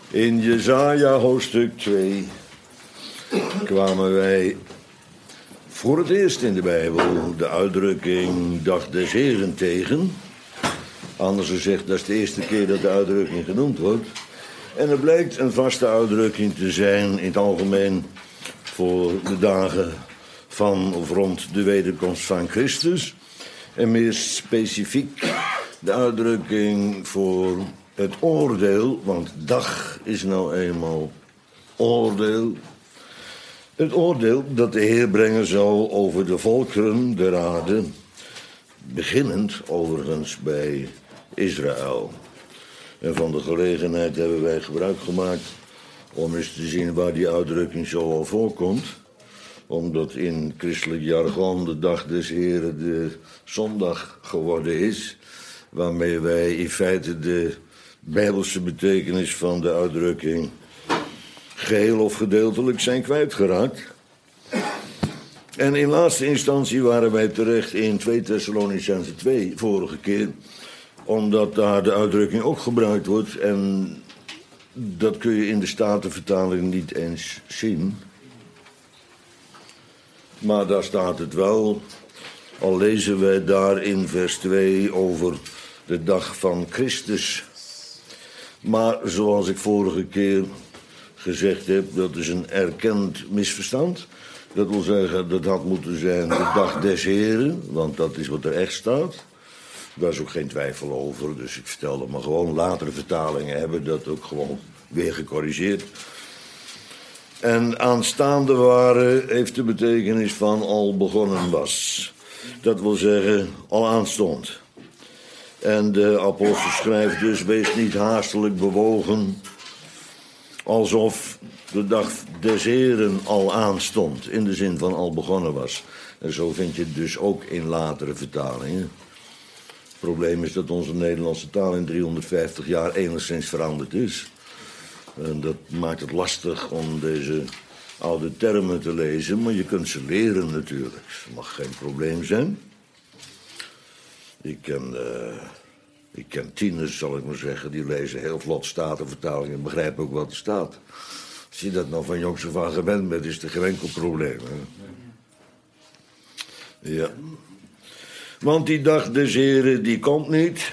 In Jesaja hoofdstuk 2 kwamen wij voor het eerst in de Bijbel de uitdrukking dag des Heren tegen. Anders gezegd, dat is de eerste keer dat de uitdrukking genoemd wordt. En het blijkt een vaste uitdrukking te zijn in het algemeen voor de dagen van of rond de wederkomst van Christus. En meer specifiek de uitdrukking voor het oordeel, want dag is nou eenmaal oordeel. Het oordeel dat de Heer brengen zal over de volkeren der aarde, beginnend overigens bij Israël. En van de gelegenheid hebben wij gebruik gemaakt om eens te zien waar die uitdrukking zoal voorkomt. Omdat in christelijk jargon de dag des Heren de zondag geworden is, waarmee wij in feite de Bijbelse betekenis van de uitdrukking geheel of gedeeltelijk zijn kwijtgeraakt. En in laatste instantie waren wij terecht in 2 Thessalonicenzen 2 vorige keer, omdat daar de uitdrukking ook gebruikt wordt. En dat kun je in de Statenvertaling niet eens zien. Maar daar staat het wel. Al lezen wij daar in vers 2 over de dag van Christus. Maar zoals ik vorige keer gezegd heb, dat is een erkend misverstand. Dat wil zeggen, dat had moeten zijn de dag des Heren, want dat is wat er echt staat. Daar is ook geen twijfel over, dus ik vertel dat maar gewoon. Latere vertalingen hebben dat ook gewoon weer gecorrigeerd. En aanstaande waren heeft de betekenis van al begonnen was. Dat wil zeggen, al aanstond. En de apostel schrijft dus, wees niet haastelijk bewogen, alsof de dag des Heren al aanstond, in de zin van al begonnen was. En zo vind je het dus ook in latere vertalingen. Het probleem is dat onze Nederlandse taal in 350 jaar enigszins veranderd is. En dat maakt het lastig om deze oude termen te lezen, maar je kunt ze leren natuurlijk. Dat mag geen probleem zijn. Ik ken tieners, zal ik maar zeggen, die lezen heel vlot Statenvertalingen en begrijpen ook wat er staat. Als je dat nou van jongs af aan gewend bent, is er geen enkel probleem. Hè? Ja. Want die dag des Heren, die komt niet.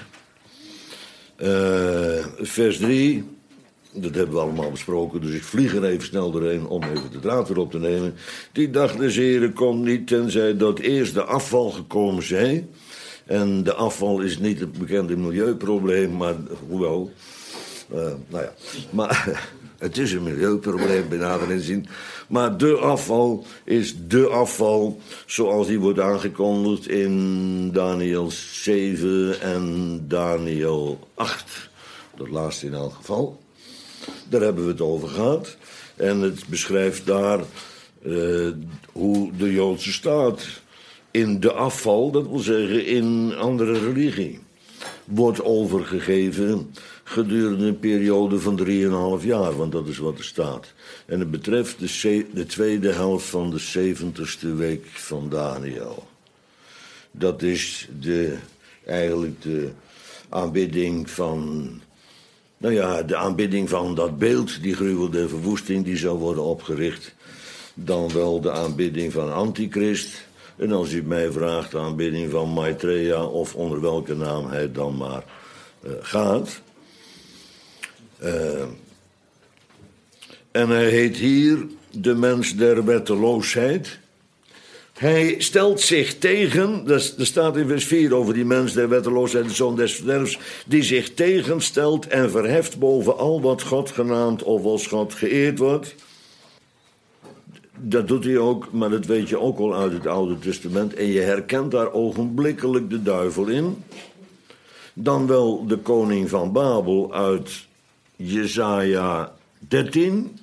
Vers 3, dat hebben we allemaal besproken, dus ik vlieg er even snel doorheen om even de draad weer op te nemen. Die dag des Heren komt niet, tenzij dat eerst de afval gekomen zij. En de afval is niet het bekende milieuprobleem, maar hoewel. Nou ja, maar het is een milieuprobleem bij nader inzien. Maar de afval is de afval zoals die wordt aangekondigd in Daniel 7 en Daniel 8. Dat laatste in elk geval. Daar hebben we het over gehad. En het beschrijft daar hoe de Joodse staat in de afval, dat wil zeggen in andere religie, wordt overgegeven gedurende een periode van 3,5 jaar, want dat is wat er staat. En het betreft de tweede helft van de 70ste week van Daniel. Dat is eigenlijk de aanbidding van, de aanbidding van dat beeld, die gruwel der verwoesting, die zou worden opgericht. Dan wel de aanbidding van Antichrist. En als u mij vraagt, de aanbidding van Maitreya, of onder welke naam hij dan maar gaat. En hij heet hier de mens der wetteloosheid. Hij stelt zich tegen, er staat in vers 4 over die mens der wetteloosheid, de zoon des verderfs, die zich tegenstelt en verheft boven al wat God genaamd of als God geëerd wordt. Dat doet hij ook, maar dat weet je ook al uit het Oude Testament. En je herkent daar ogenblikkelijk de duivel in. Dan wel de koning van Babel uit Jesaja 13.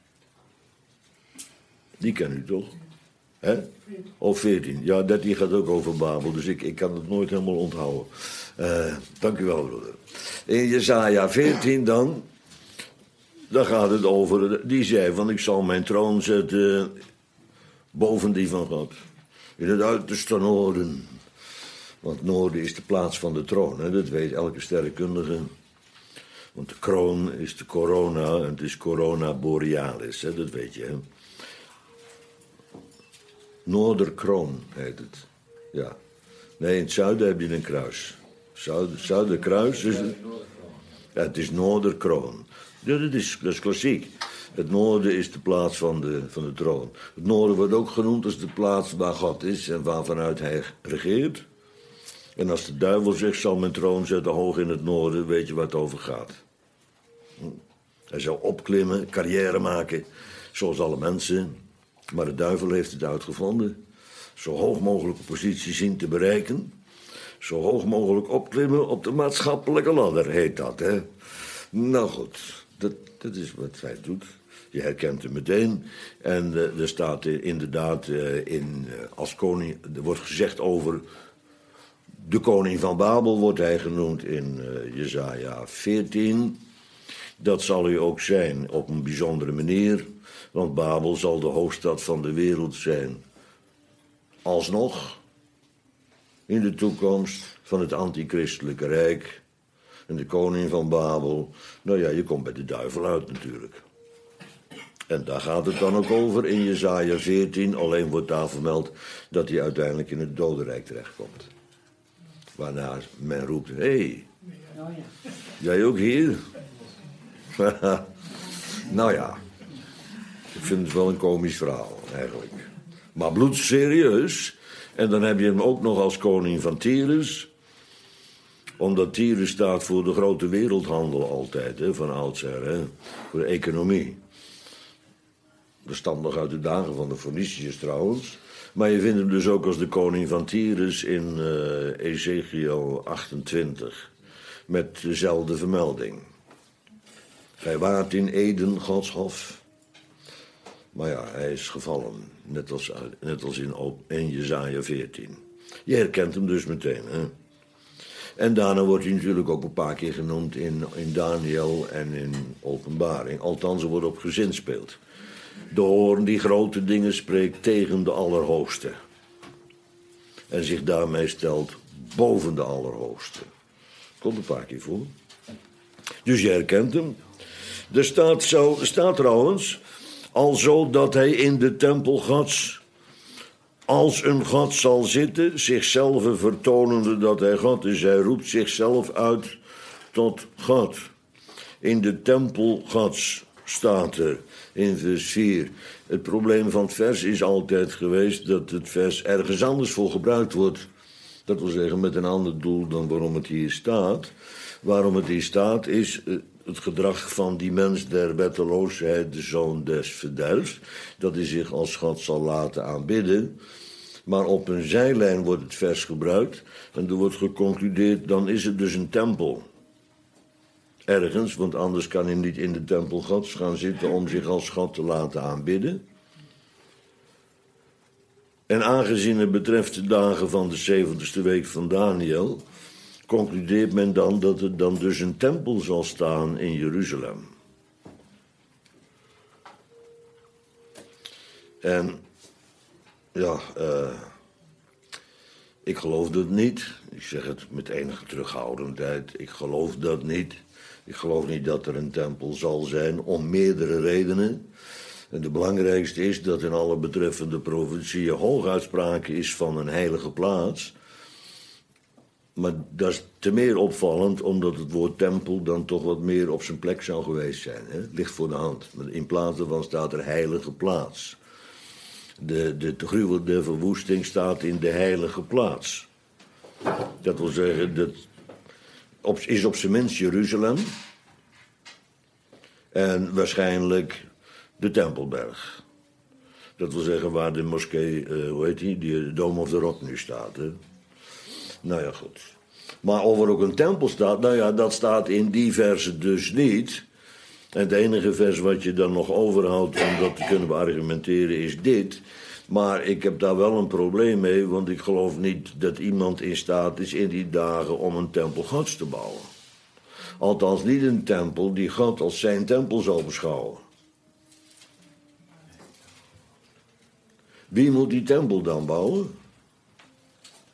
Die ken u toch? Hè? Of 14. Ja, 13 gaat ook over Babel, dus ik kan het nooit helemaal onthouden. Dank u wel, broeder. In Jesaja 14 dan gaat het over, die zei van, ik zal mijn troon zetten boven die van God. In het uiterste noorden. Want noorden is de plaats van de troon, hè? Dat weet elke sterrenkundige. Want de kroon is de corona en het is corona borealis, hè, dat weet je, hè. Noorderkroon heet het. Ja. Nee, in het zuiden heb je een kruis. Zuiderkruis is het. Ja, het is Noorderkroon. Ja, dat is klassiek. Het noorden is de plaats van de troon. Het noorden wordt ook genoemd als de plaats waar God is en waarvanuit hij regeert. En als de duivel zegt, zal mijn troon zetten hoog in het noorden, weet je waar het over gaat. Hij zou opklimmen, carrière maken, zoals alle mensen. Maar de duivel heeft het uitgevonden. Zo hoog mogelijke positie zien te bereiken. Zo hoog mogelijk opklimmen op de maatschappelijke ladder, heet dat, hè. Nou goed, dat is wat hij doet. Je herkent hem meteen. En er staat inderdaad als koning, er wordt gezegd over de koning van Babel, wordt hij genoemd in Jesaja 14. Dat zal hij ook zijn op een bijzondere manier, want Babel zal de hoofdstad van de wereld zijn. Alsnog, in de toekomst van het antichristelijke rijk. En de koning van Babel, nou ja, je komt bij de duivel uit natuurlijk. En daar gaat het dan ook over in Jesaja 14. Alleen wordt daar vermeld dat hij uiteindelijk in het dodenrijk terechtkomt. Waarna men roept, hé, jij ook hier? Nou ja, ik vind het wel een komisch verhaal eigenlijk. Maar bloedserieus. En dan heb je hem ook nog als koning van Tyrus. Omdat Tyrus staat voor de grote wereldhandel altijd, hè, van oudsher, hè, voor de economie. Dat stamt nog uit de dagen van de Phoeniciërs trouwens. Maar je vindt hem dus ook als de koning van Tyrus in Ezekiel 28. Met dezelfde vermelding. Hij waart in Eden, Gods hof. Maar ja, hij is gevallen. Net als in Jesaja 14. Je herkent hem dus meteen, hè. En daarna wordt hij natuurlijk ook een paar keer genoemd in Daniel en in Openbaring. Althans, er wordt op gezinspeeld. De hoorn die grote dingen spreekt tegen de Allerhoogste. En zich daarmee stelt boven de Allerhoogste. Komt een paar keer voor. Dus je herkent hem. Er staat trouwens, alzo dat hij in de tempel Gods als een God zal zitten, zichzelf vertonende dat hij God is. Hij roept zichzelf uit tot God. In de tempel Gods staat er in vers 4. Het probleem van het vers is altijd geweest dat het vers ergens anders voor gebruikt wordt. Dat wil zeggen met een ander doel dan waarom het hier staat. Waarom het hier staat is het gedrag van die mens der wetteloosheid, de zoon des verderfs, dat hij zich als God zal laten aanbidden. Maar op een zijlijn wordt het vers gebruikt en er wordt geconcludeerd, dan is het dus een tempel. Ergens, want anders kan hij niet in de tempel Gods gaan zitten om zich als God te laten aanbidden. En aangezien het betreft de dagen van de 70ste week van Daniel, concludeert men dan dat er dan dus een tempel zal staan in Jeruzalem. En ja, ik geloof dat niet. Ik zeg het met enige terughoudendheid. Ik geloof dat niet. Ik geloof niet dat er een tempel zal zijn, om meerdere redenen. En de belangrijkste is dat in alle betreffende profetieën hooguit sprake is van een heilige plaats. Maar dat is te meer opvallend, omdat het woord tempel dan toch wat meer op zijn plek zou geweest zijn. Hè? Het ligt voor de hand. In plaats daarvan staat er heilige plaats. De gruwel der verwoesting staat in de heilige plaats. Dat wil zeggen, dat is op zijn minst Jeruzalem. En waarschijnlijk de Tempelberg. Dat wil zeggen waar de moskee, hoe heet die? De Dome of the Rock nu staat. Hè? Nou ja, goed. Maar of er ook een tempel staat, nou ja, dat staat in die versen dus niet. En het enige vers wat je dan nog overhoudt om dat te kunnen beargumenteren is dit. Maar ik heb daar wel een probleem mee, want ik geloof niet dat iemand in staat is in die dagen om een tempel Gods te bouwen. Althans niet een tempel die God als zijn tempel zal beschouwen. Wie moet die tempel dan bouwen?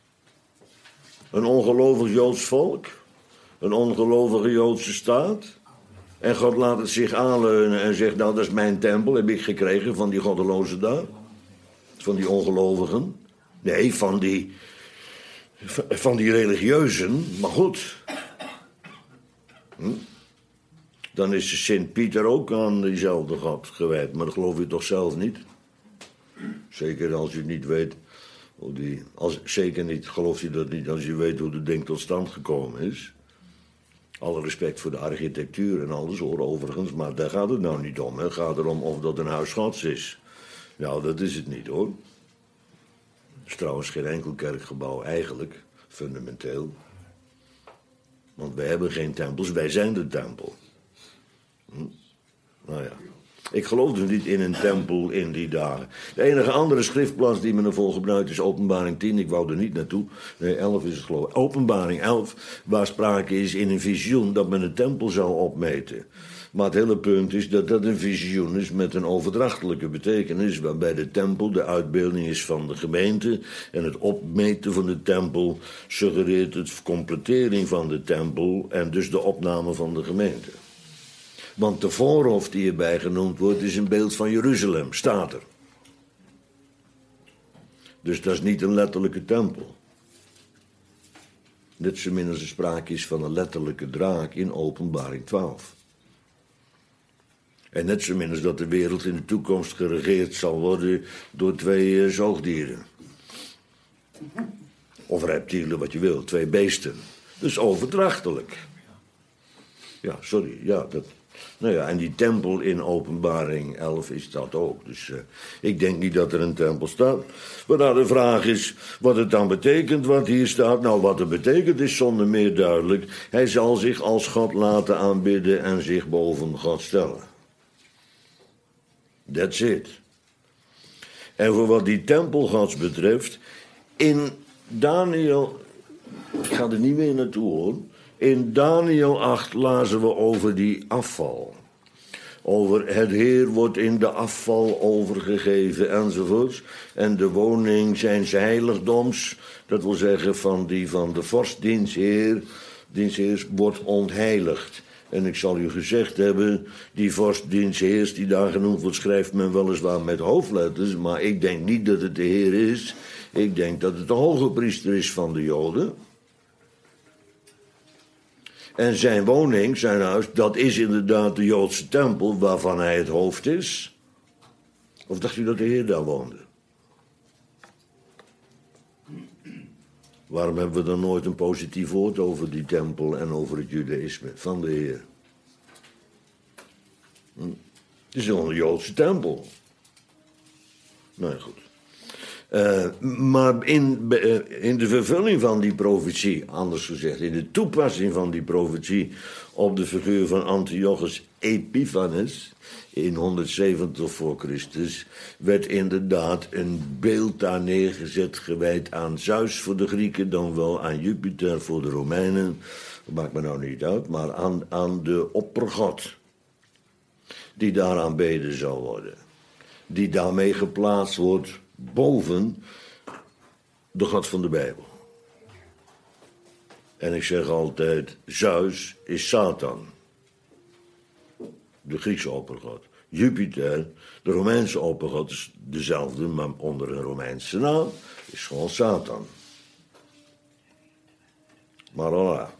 Een ongelovig Joods volk? Een ongelovige Joodse staat? En God laat het zich aanleunen en zegt, nou dat is mijn tempel, heb ik gekregen van die goddelozen daar. Van die ongelovigen. Nee, van die religieuzen. Maar goed. Dan is Sint-Pieter ook aan diezelfde God gewijd. Maar dat geloof je toch zelf niet? Zeker als je het niet weet. Zeker niet, geloof je dat niet als je weet hoe het ding tot stand gekomen is. Alle respect voor de architectuur en alles hoor overigens. Maar daar gaat het nou niet om. Het gaat erom of dat een huis Gods is. Nou, dat is het niet hoor. Het is trouwens geen enkel kerkgebouw eigenlijk, fundamenteel. Want wij hebben geen tempels, wij zijn de tempel. Nou ja, ik geloof dus niet in een tempel in die dagen. De enige andere schriftplaats die men ervoor gebruikt is Openbaring 10. Ik wou er niet naartoe. Nee, 11 is het geloof ik. Openbaring 11, waar sprake is in een visioen dat men een tempel zou opmeten. Maar het hele punt is dat dat een visioen is met een overdrachtelijke betekenis, waarbij de tempel de uitbeelding is van de gemeente en het opmeten van de tempel suggereert het completering van de tempel en dus de opname van de gemeente. Want de voorhof die erbij genoemd wordt is een beeld van Jeruzalem, staat er. Dus dat is niet een letterlijke tempel. Net zo min als er sprake is van een letterlijke draak in Openbaring 12. En net zo min als dat de wereld in de toekomst geregeerd zal worden door 2 zoogdieren. Of reptielen, wat je wil, 2 beesten. Dus overdrachtelijk. Ja, sorry, ja, dat... Nou ja, en die tempel in Openbaring 11 is dat ook. Dus ik denk niet dat er een tempel staat. Maar nou, de vraag is wat het dan betekent wat hier staat. Nou, wat het betekent is zonder meer duidelijk. Hij zal zich als God laten aanbidden en zich boven God stellen. That's it. En voor wat die tempelgods betreft, in Daniel, ik ga er niet meer naartoe hoor. In Daniel 8 lazen we over die afval. Over het Heer wordt in de afval overgegeven enzovoorts. En de woning zijns heiligdoms, dat wil zeggen van de vorst diens Heers, wordt ontheiligd. En ik zal u gezegd hebben, die vorst diens Heers die daar genoemd wordt, schrijft men weliswaar met hoofdletters, maar ik denk niet dat het de Heer is. Ik denk dat het de hoge priester is van de Joden. En zijn woning, zijn huis, dat is inderdaad de Joodse tempel waarvan hij het hoofd is. Of dacht u dat de Heer daar woonde? Waarom hebben we dan nooit een positief woord over die tempel en over het judaïsme van de Heer? Het is wel een Joodse tempel. Nou ja, goed. Maar in de vervulling van die profetie, anders gezegd, in de toepassing van die profetie op de figuur van Antiochus Epiphanes in 170 voor Christus, werd inderdaad een beeld daar neergezet gewijd aan Zeus voor de Grieken, dan wel aan Jupiter voor de Romeinen, dat maakt me nou niet uit, maar aan de oppergod die daar aanbeden zal worden, die daarmee geplaatst wordt boven de God van de Bijbel. En ik zeg altijd, Zeus is Satan. De Griekse oppergod. Jupiter, de Romeinse oppergod, is dezelfde, maar onder een Romeinse naam, is gewoon Satan. Maar voilà.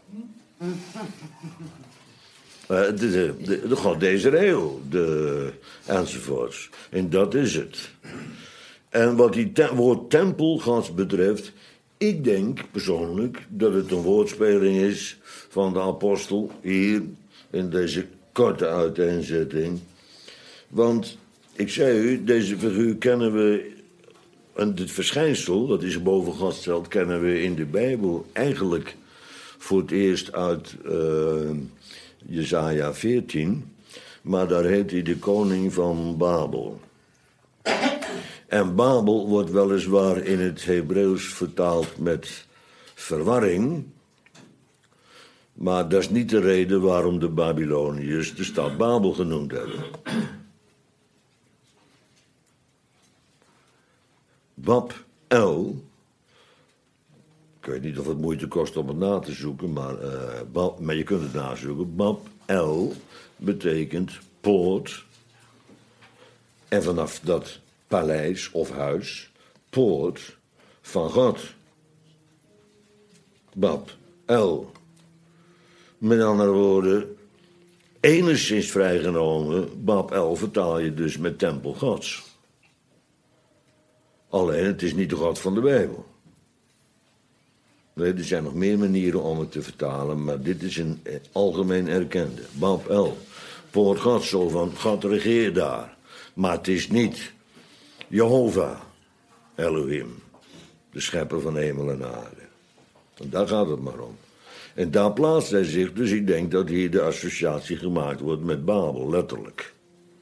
De God deze eeuw, enzovoorts. En dat is het. En wat die woord tempelgods betreft, ik denk persoonlijk dat het een woordspeling is van de apostel hier in deze korte uiteenzetting. Want ik zei u, deze figuur kennen we, en dit verschijnsel dat is boven God stelt, kennen we in de Bijbel eigenlijk voor het eerst uit Jesaja 14, maar daar heet hij de koning van Babel. En Babel wordt weliswaar in het Hebreeuws vertaald met verwarring, maar dat is niet de reden waarom de Babyloniërs de stad Babel genoemd hebben. Bab-el Ik weet niet of het moeite kost om het na te zoeken, maar je kunt het nazoeken. Bab-el betekent poort. En vanaf dat paleis of huis, poort van God. Bab-el. Met andere woorden, enigszins vrijgenomen, Bab-el vertaal je dus met tempel Gods. Alleen, het is niet de God van de Bijbel. Nee, er zijn nog meer manieren om het te vertalen, maar dit is een algemeen erkende. Bab-el, poort God, zo van God regeert daar. Maar het is niet Jehovah, Elohim, de schepper van hemel en aarde. En daar gaat het maar om. En daar plaatst hij zich, dus ik denk dat hier de associatie gemaakt wordt met Babel, letterlijk.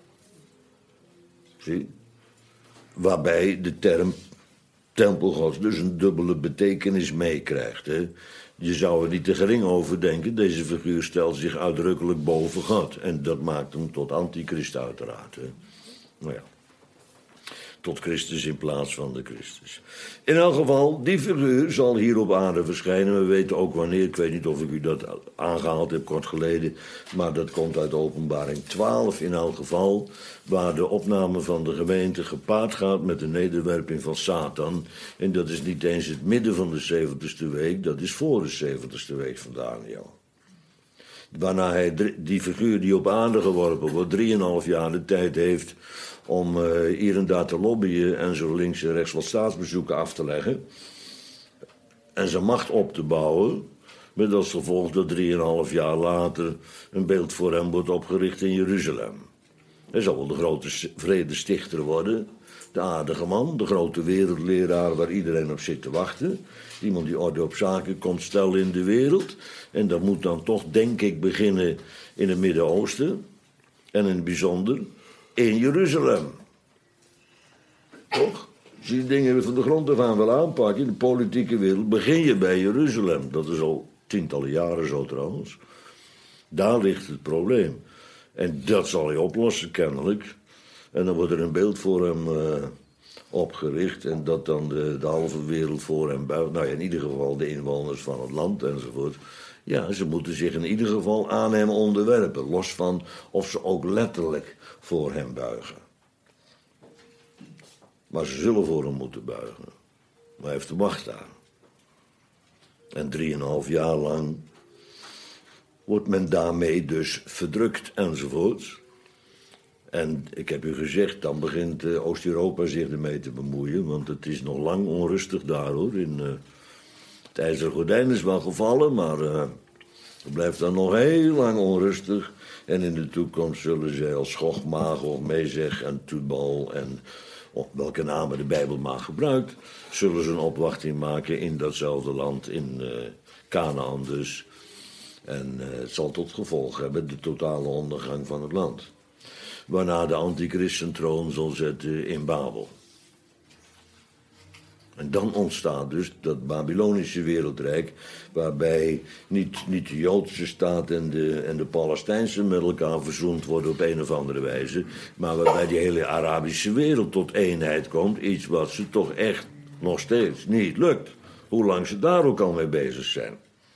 Zie? Waarbij de term tempelgods dus een dubbele betekenis meekrijgt. Je zou er niet te gering over denken. Deze figuur stelt zich uitdrukkelijk boven God. En dat maakt hem tot antichrist uiteraard. Nou ja. Tot Christus in plaats van de Christus. In elk geval, die figuur zal hier op aarde verschijnen. We weten ook wanneer. Ik weet niet of ik u dat aangehaald heb kort geleden. Maar dat komt uit Openbaring 12 in elk geval. Waar de opname van de gemeente gepaard gaat met de nederwerping van Satan. En dat is niet eens het midden van de 70ste week. Dat is voor de 70ste week van Daniel. Waarna hij, die figuur die op aarde geworpen wordt, 3,5 jaar de tijd heeft om hier en daar te lobbyen en zo links en rechts wat staatsbezoeken af te leggen. En zijn macht op te bouwen. Met als gevolg dat 3,5 jaar later een beeld voor hem wordt opgericht in Jeruzalem. Hij zal wel de grote vredestichter worden. De aardige man, de grote wereldleraar waar iedereen op zit te wachten. Iemand die orde op zaken komt stellen in de wereld. En dat moet dan toch, denk ik, beginnen in het Midden-Oosten. En in het bijzonder in Jeruzalem. Toch? Als je die dingen van de grond af aan wil aanpakken in de politieke wereld, begin je bij Jeruzalem. Dat is al tientallen jaren zo trouwens. Daar ligt het probleem. En dat zal hij oplossen kennelijk. En dan wordt er een beeld voor hem opgericht. En dat dan de halve wereld voor hem buigt. Nou ja, in ieder geval de inwoners van het land enzovoort. Ja, ze moeten zich in ieder geval aan hem onderwerpen. Los van of ze ook letterlijk voor hem buigen. Maar ze zullen voor hem moeten buigen. Maar hij heeft de macht daar. En 3,5 jaar lang wordt men daarmee dus verdrukt enzovoort. En ik heb u gezegd, dan begint Oost-Europa zich ermee te bemoeien. Want het is nog lang onrustig daar hoor. Het ijzeren gordijn is wel gevallen, maar het blijft dan nog heel lang onrustig. En in de toekomst zullen zij als Gog, Magog, Mezeg en Tubal en welke namen de Bijbel maar gebruikt, zullen ze een opwachting maken in datzelfde land, in Kanaan dus. En het zal tot gevolg hebben de totale ondergang van het land. Waarna de antichrist zijn troon zal zetten in Babel. En dan ontstaat dus dat Babylonische wereldrijk, waarbij niet de Joodse staat en de Palestijnse met elkaar verzoend worden op een of andere wijze, maar waarbij die hele Arabische wereld tot eenheid komt, iets wat ze toch echt nog steeds niet lukt. Hoe lang ze daar ook al mee bezig zijn.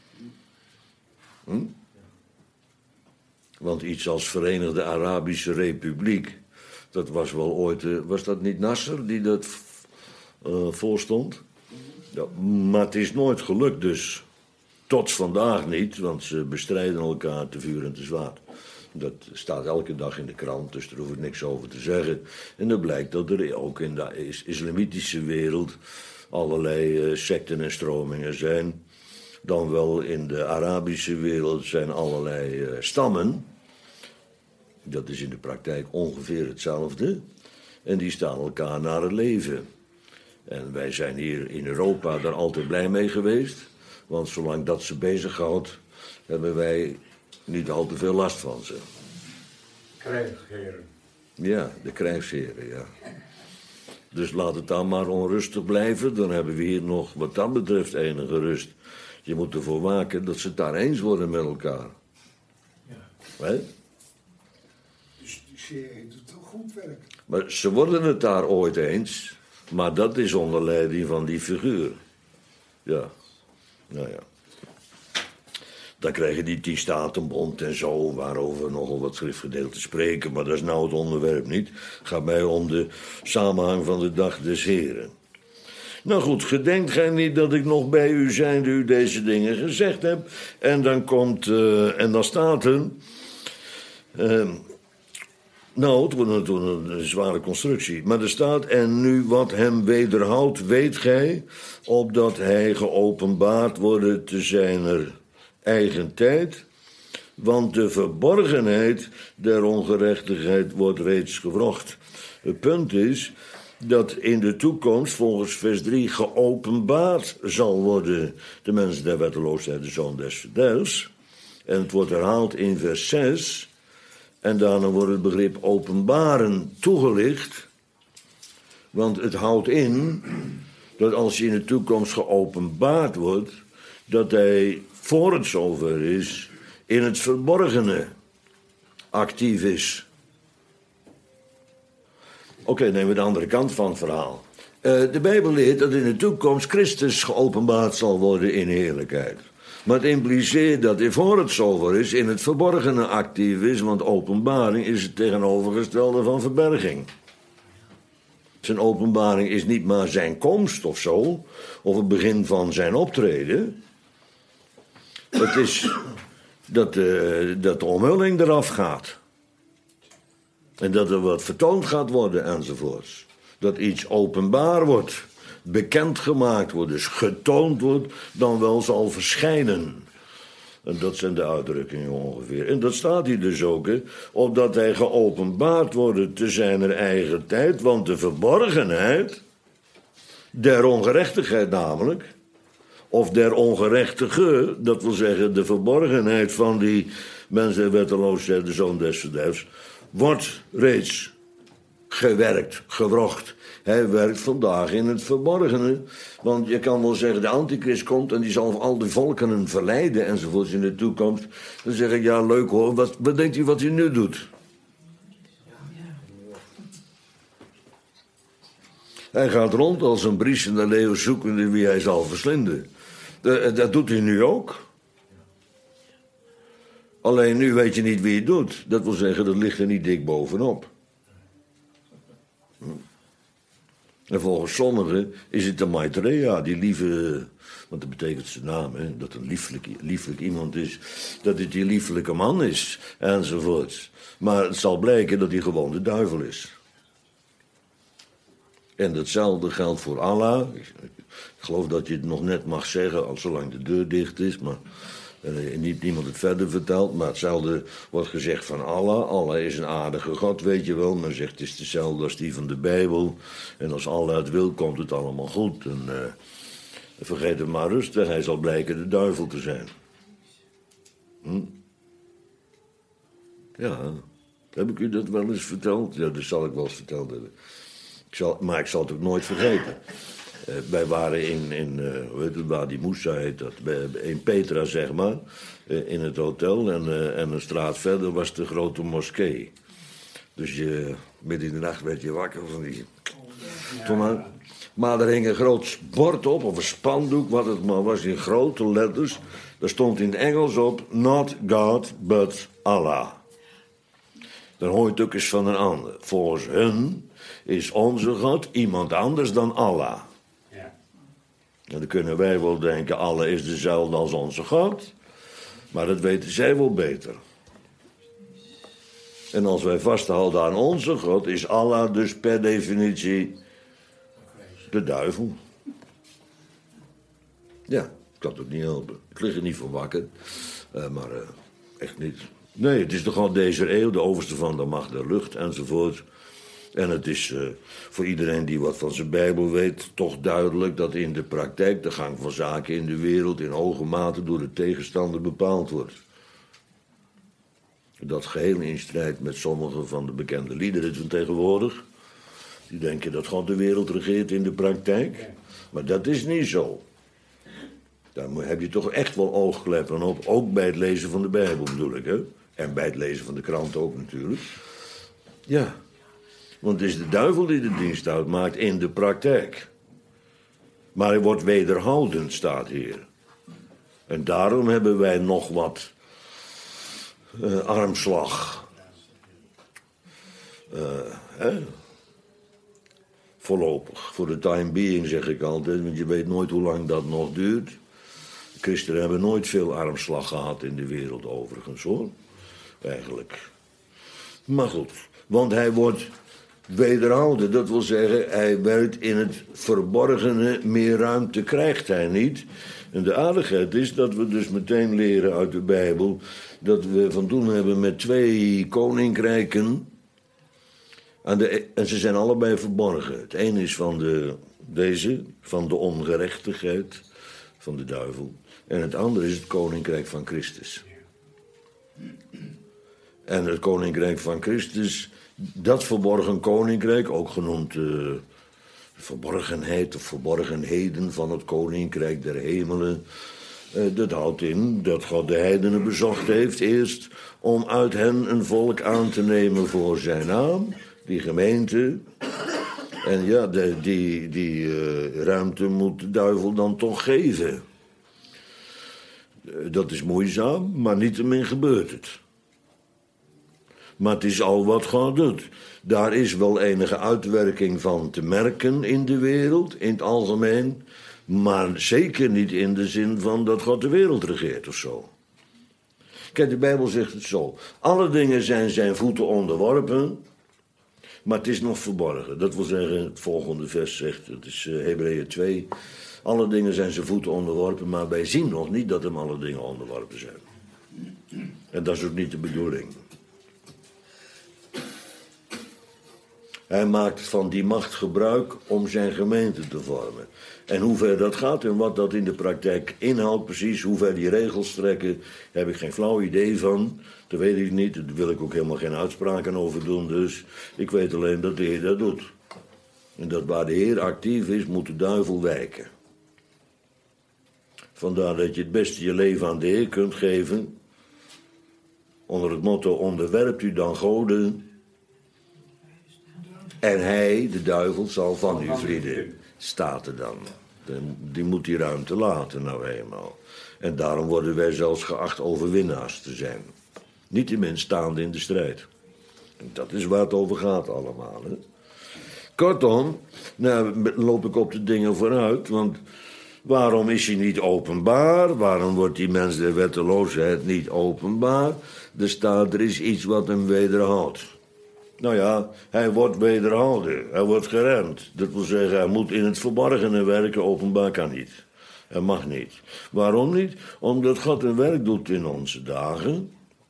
Want iets als Verenigde Arabische Republiek, dat was wel ooit, was dat niet Nasser die dat voorstond? Ja, maar het is nooit gelukt dus. Tot vandaag niet, want ze bestrijden elkaar te vuur en te zwaard. Dat staat elke dag in de krant, dus daar hoef ik niks over te zeggen. En dan blijkt dat er ook in de islamitische wereld allerlei secten en stromingen zijn. Dan wel in de Arabische wereld zijn allerlei stammen. Dat is in de praktijk ongeveer hetzelfde. En die staan elkaar naar het leven. En wij zijn hier in Europa daar altijd blij mee geweest. Want zolang dat ze bezighoudt, hebben wij niet al te veel last van ze. Krijgsheren. Ja, de krijgsheren, ja. Dus laat het dan maar onrustig blijven. Dan hebben we hier nog wat dat betreft enige rust. Je moet ervoor waken dat ze het daar eens worden met elkaar. Ja. Hè? Dus die serie doet toch goed werk. Maar ze worden het daar ooit eens. Maar dat is onder leiding van die figuur. Ja. Nou ja. Dan krijgen die 10 Statenbond en zo, waarover nogal wat schriftgedeelten spreken, maar dat is nou het onderwerp niet. Het gaat mij om de samenhang van de dag des Heren. Nou goed, gedenkt gij niet dat ik nog bij u zijnde u deze dingen gezegd heb? En dan komt, en dan staat er, nou, het wordt een zware constructie, maar er staat, en nu wat hem wederhoudt, weet gij, opdat hij geopenbaard wordt te zijner eigen tijd, want de verborgenheid der ongerechtigheid wordt reeds gewrocht. Het punt is dat in de toekomst, volgens vers 3, geopenbaard zal worden de mensen der wetteloosheid, de zoon des verderfs. En het wordt herhaald in vers 6, en daarna wordt het begrip openbaren toegelicht, want het houdt in dat als hij in de toekomst geopenbaard wordt, dat hij, voor het zover is, in het verborgene actief is. Oké, nemen we de andere kant van het verhaal. De Bijbel leert dat in de toekomst Christus geopenbaard zal worden in heerlijkheid. Maar het impliceert dat hij, voor het zover is, in het verborgene actief is, want openbaring is het tegenovergestelde van verberging. Zijn openbaring is niet maar zijn komst of zo, of het begin van zijn optreden. Het is dat de omhulling eraf gaat. En dat er wat vertoond gaat worden enzovoorts. Dat iets openbaar wordt, bekendgemaakt wordt, dus getoond wordt, dan wel zal verschijnen. En dat zijn de uitdrukkingen ongeveer. En dat staat hier dus ook, hè, opdat hij geopenbaard wordt te zijner eigen tijd, want de verborgenheid der ongerechtigheid namelijk, of der ongerechtige, dat wil zeggen de verborgenheid van die mensen der wetteloosheid, de zoon des verderfs, wordt reeds gewerkt, gewrocht. Hij werkt vandaag in het verborgene. Want je kan wel zeggen, de antichrist komt en die zal al de volkeren verleiden enzovoorts in de toekomst. Dan zeg ik, ja leuk hoor, wat denkt u wat hij nu doet? Hij gaat rond als een briesende leeuw zoekende wie hij zal verslinden. Dat doet hij nu ook. Alleen nu weet je niet wie het doet. Dat wil zeggen, dat ligt er niet dik bovenop. En volgens sommigen is het de Maitreya, die lieve, want dat betekent zijn naam, hè, dat een lieflijk iemand is, dat het die lieflijke man is, enzovoorts. Maar het zal blijken dat hij gewoon de duivel is. En datzelfde geldt voor Allah. Ik geloof dat je het nog net mag zeggen, al zolang de deur dicht is, maar niemand het verder vertelt. Maar hetzelfde wordt gezegd van Allah. Allah is een aardige God, weet je wel. Men zegt het is hetzelfde als die van de Bijbel. En als Allah het wil, komt het allemaal goed. En vergeet hem maar rustig, hij zal blijken de duivel te zijn. Ja, heb ik u dat wel eens verteld? Ja, dat zal ik wel eens verteld hebben. Maar ik zal het ook nooit vergeten. Wij waren in waar die Moussa heet dat, in Petra zeg maar, in het hotel. En een straat verder was de grote moskee. Dus midden in de nacht werd je wakker van die... Maar er hing een groot bord op, of een spandoek, wat het maar was, in grote letters. Daar stond in het Engels op, not God, but Allah. Dan hoor je het ook eens van een ander. Volgens hun is onze God iemand anders dan Allah. Ja. En dan kunnen wij wel denken, Allah is dezelfde als onze God. Maar dat weten zij wel beter. En als wij vasthouden aan onze God, is Allah dus per definitie de duivel. Ja, ik kan het ook niet helpen. Ik lig er niet van wakker. Maar echt niet. Nee, het is toch gewoon deze eeuw, de overste van de macht der lucht enzovoort. En het is voor iedereen die wat van zijn Bijbel weet toch duidelijk dat in de praktijk de gang van zaken in de wereld in hoge mate door de tegenstander bepaald wordt. Dat geheel in strijd met sommige van de bekende liederen van tegenwoordig. Die denken dat God de wereld regeert in de praktijk. Maar dat is niet zo. Daar heb je toch echt wel oogkleppen op. Ook bij het lezen van de Bijbel bedoel ik, hè. En bij het lezen van de krant ook natuurlijk. Ja. Want het is de duivel die de dienst uitmaakt in de praktijk. Maar hij wordt wederhoudend, staat hier. En daarom hebben wij nog wat armslag. Voorlopig. Voor de time being zeg ik altijd, want je weet nooit hoe lang dat nog duurt. Christenen hebben nooit veel armslag gehad in de wereld overigens, hoor. Eigenlijk. Maar goed, want hij wordt wederhouden. Dat wil zeggen, hij werkt in het verborgene, meer ruimte krijgt hij niet. En de aardigheid is dat we dus meteen leren uit de Bijbel dat we van doen hebben met 2 koninkrijken. En ze zijn allebei verborgen. Het een is van van de ongerechtigheid, van de duivel. En het andere is het koninkrijk van Christus. En het koninkrijk van Christus, dat verborgen koninkrijk, ook genoemd verborgenheid of verborgenheden van het koninkrijk der hemelen. Dat houdt in dat God de heidenen bezocht heeft eerst om uit hen een volk aan te nemen voor zijn naam, die gemeente. En ja, die ruimte moet de duivel dan toch geven. Dat is moeizaam, maar niettemin gebeurt het. Maar het is al wat God doet. Daar is wel enige uitwerking van te merken in de wereld, in het algemeen. Maar zeker niet in de zin van dat God de wereld regeert of zo. Kijk, de Bijbel zegt het zo. Alle dingen zijn zijn voeten onderworpen, maar het is nog verborgen. Dat wil zeggen, het volgende vers zegt, het is Hebreeën 2... Alle dingen zijn zijn voeten onderworpen, maar wij zien nog niet dat hem alle dingen onderworpen zijn. En dat is ook niet de bedoeling. Hij maakt van die macht gebruik om zijn gemeente te vormen. En hoe ver dat gaat en wat dat in de praktijk inhoudt precies, hoe ver die regels trekken, daar heb ik geen flauw idee van. Dat weet ik niet, daar wil ik ook helemaal geen uitspraken over doen. Dus ik weet alleen dat de Heer dat doet. En dat waar de Heer actief is, moet de duivel wijken. Vandaar dat je het beste je leven aan de Heer kunt geven. Onder het motto, onderwerpt u dan goden. En hij, de duivel, zal van u vlieden. Staat er dan. Die moet die ruimte laten nou eenmaal. En daarom worden wij zelfs geacht overwinnaars te zijn. Niettemin staande in de strijd. En dat is waar het over gaat allemaal. Hè? Kortom, nou loop ik op de dingen vooruit, want waarom is hij niet openbaar? Waarom wordt die mens der wetteloosheid niet openbaar? Er is iets wat hem wederhoudt. Nou ja, hij wordt wederhouden, hij wordt geremd. Dat wil zeggen, hij moet in het verborgene werken, openbaar kan niet. Hij mag niet. Waarom niet? Omdat God een werk doet in onze dagen.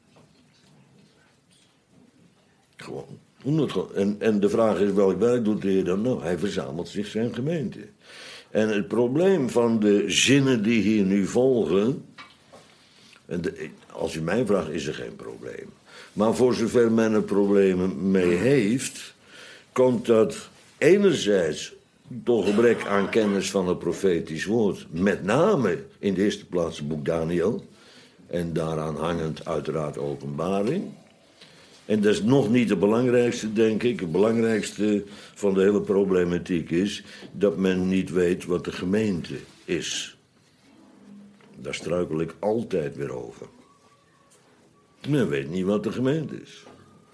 Gewoon. En de vraag is, welk werk doet de Heer dan? Nou, hij verzamelt zich zijn gemeente. En het probleem van de zinnen die hier nu volgen, als u mij vraagt, is er geen probleem. Maar voor zover men er problemen mee heeft, komt dat enerzijds door gebrek aan kennis van het profetisch woord, met name in de eerste plaats het boek Daniel, en daaraan hangend uiteraard Openbaring. En dat is nog niet het belangrijkste, denk ik. Het belangrijkste van de hele problematiek is dat men niet weet wat de gemeente is. Daar struikel ik altijd weer over. Men weet niet wat de gemeente is.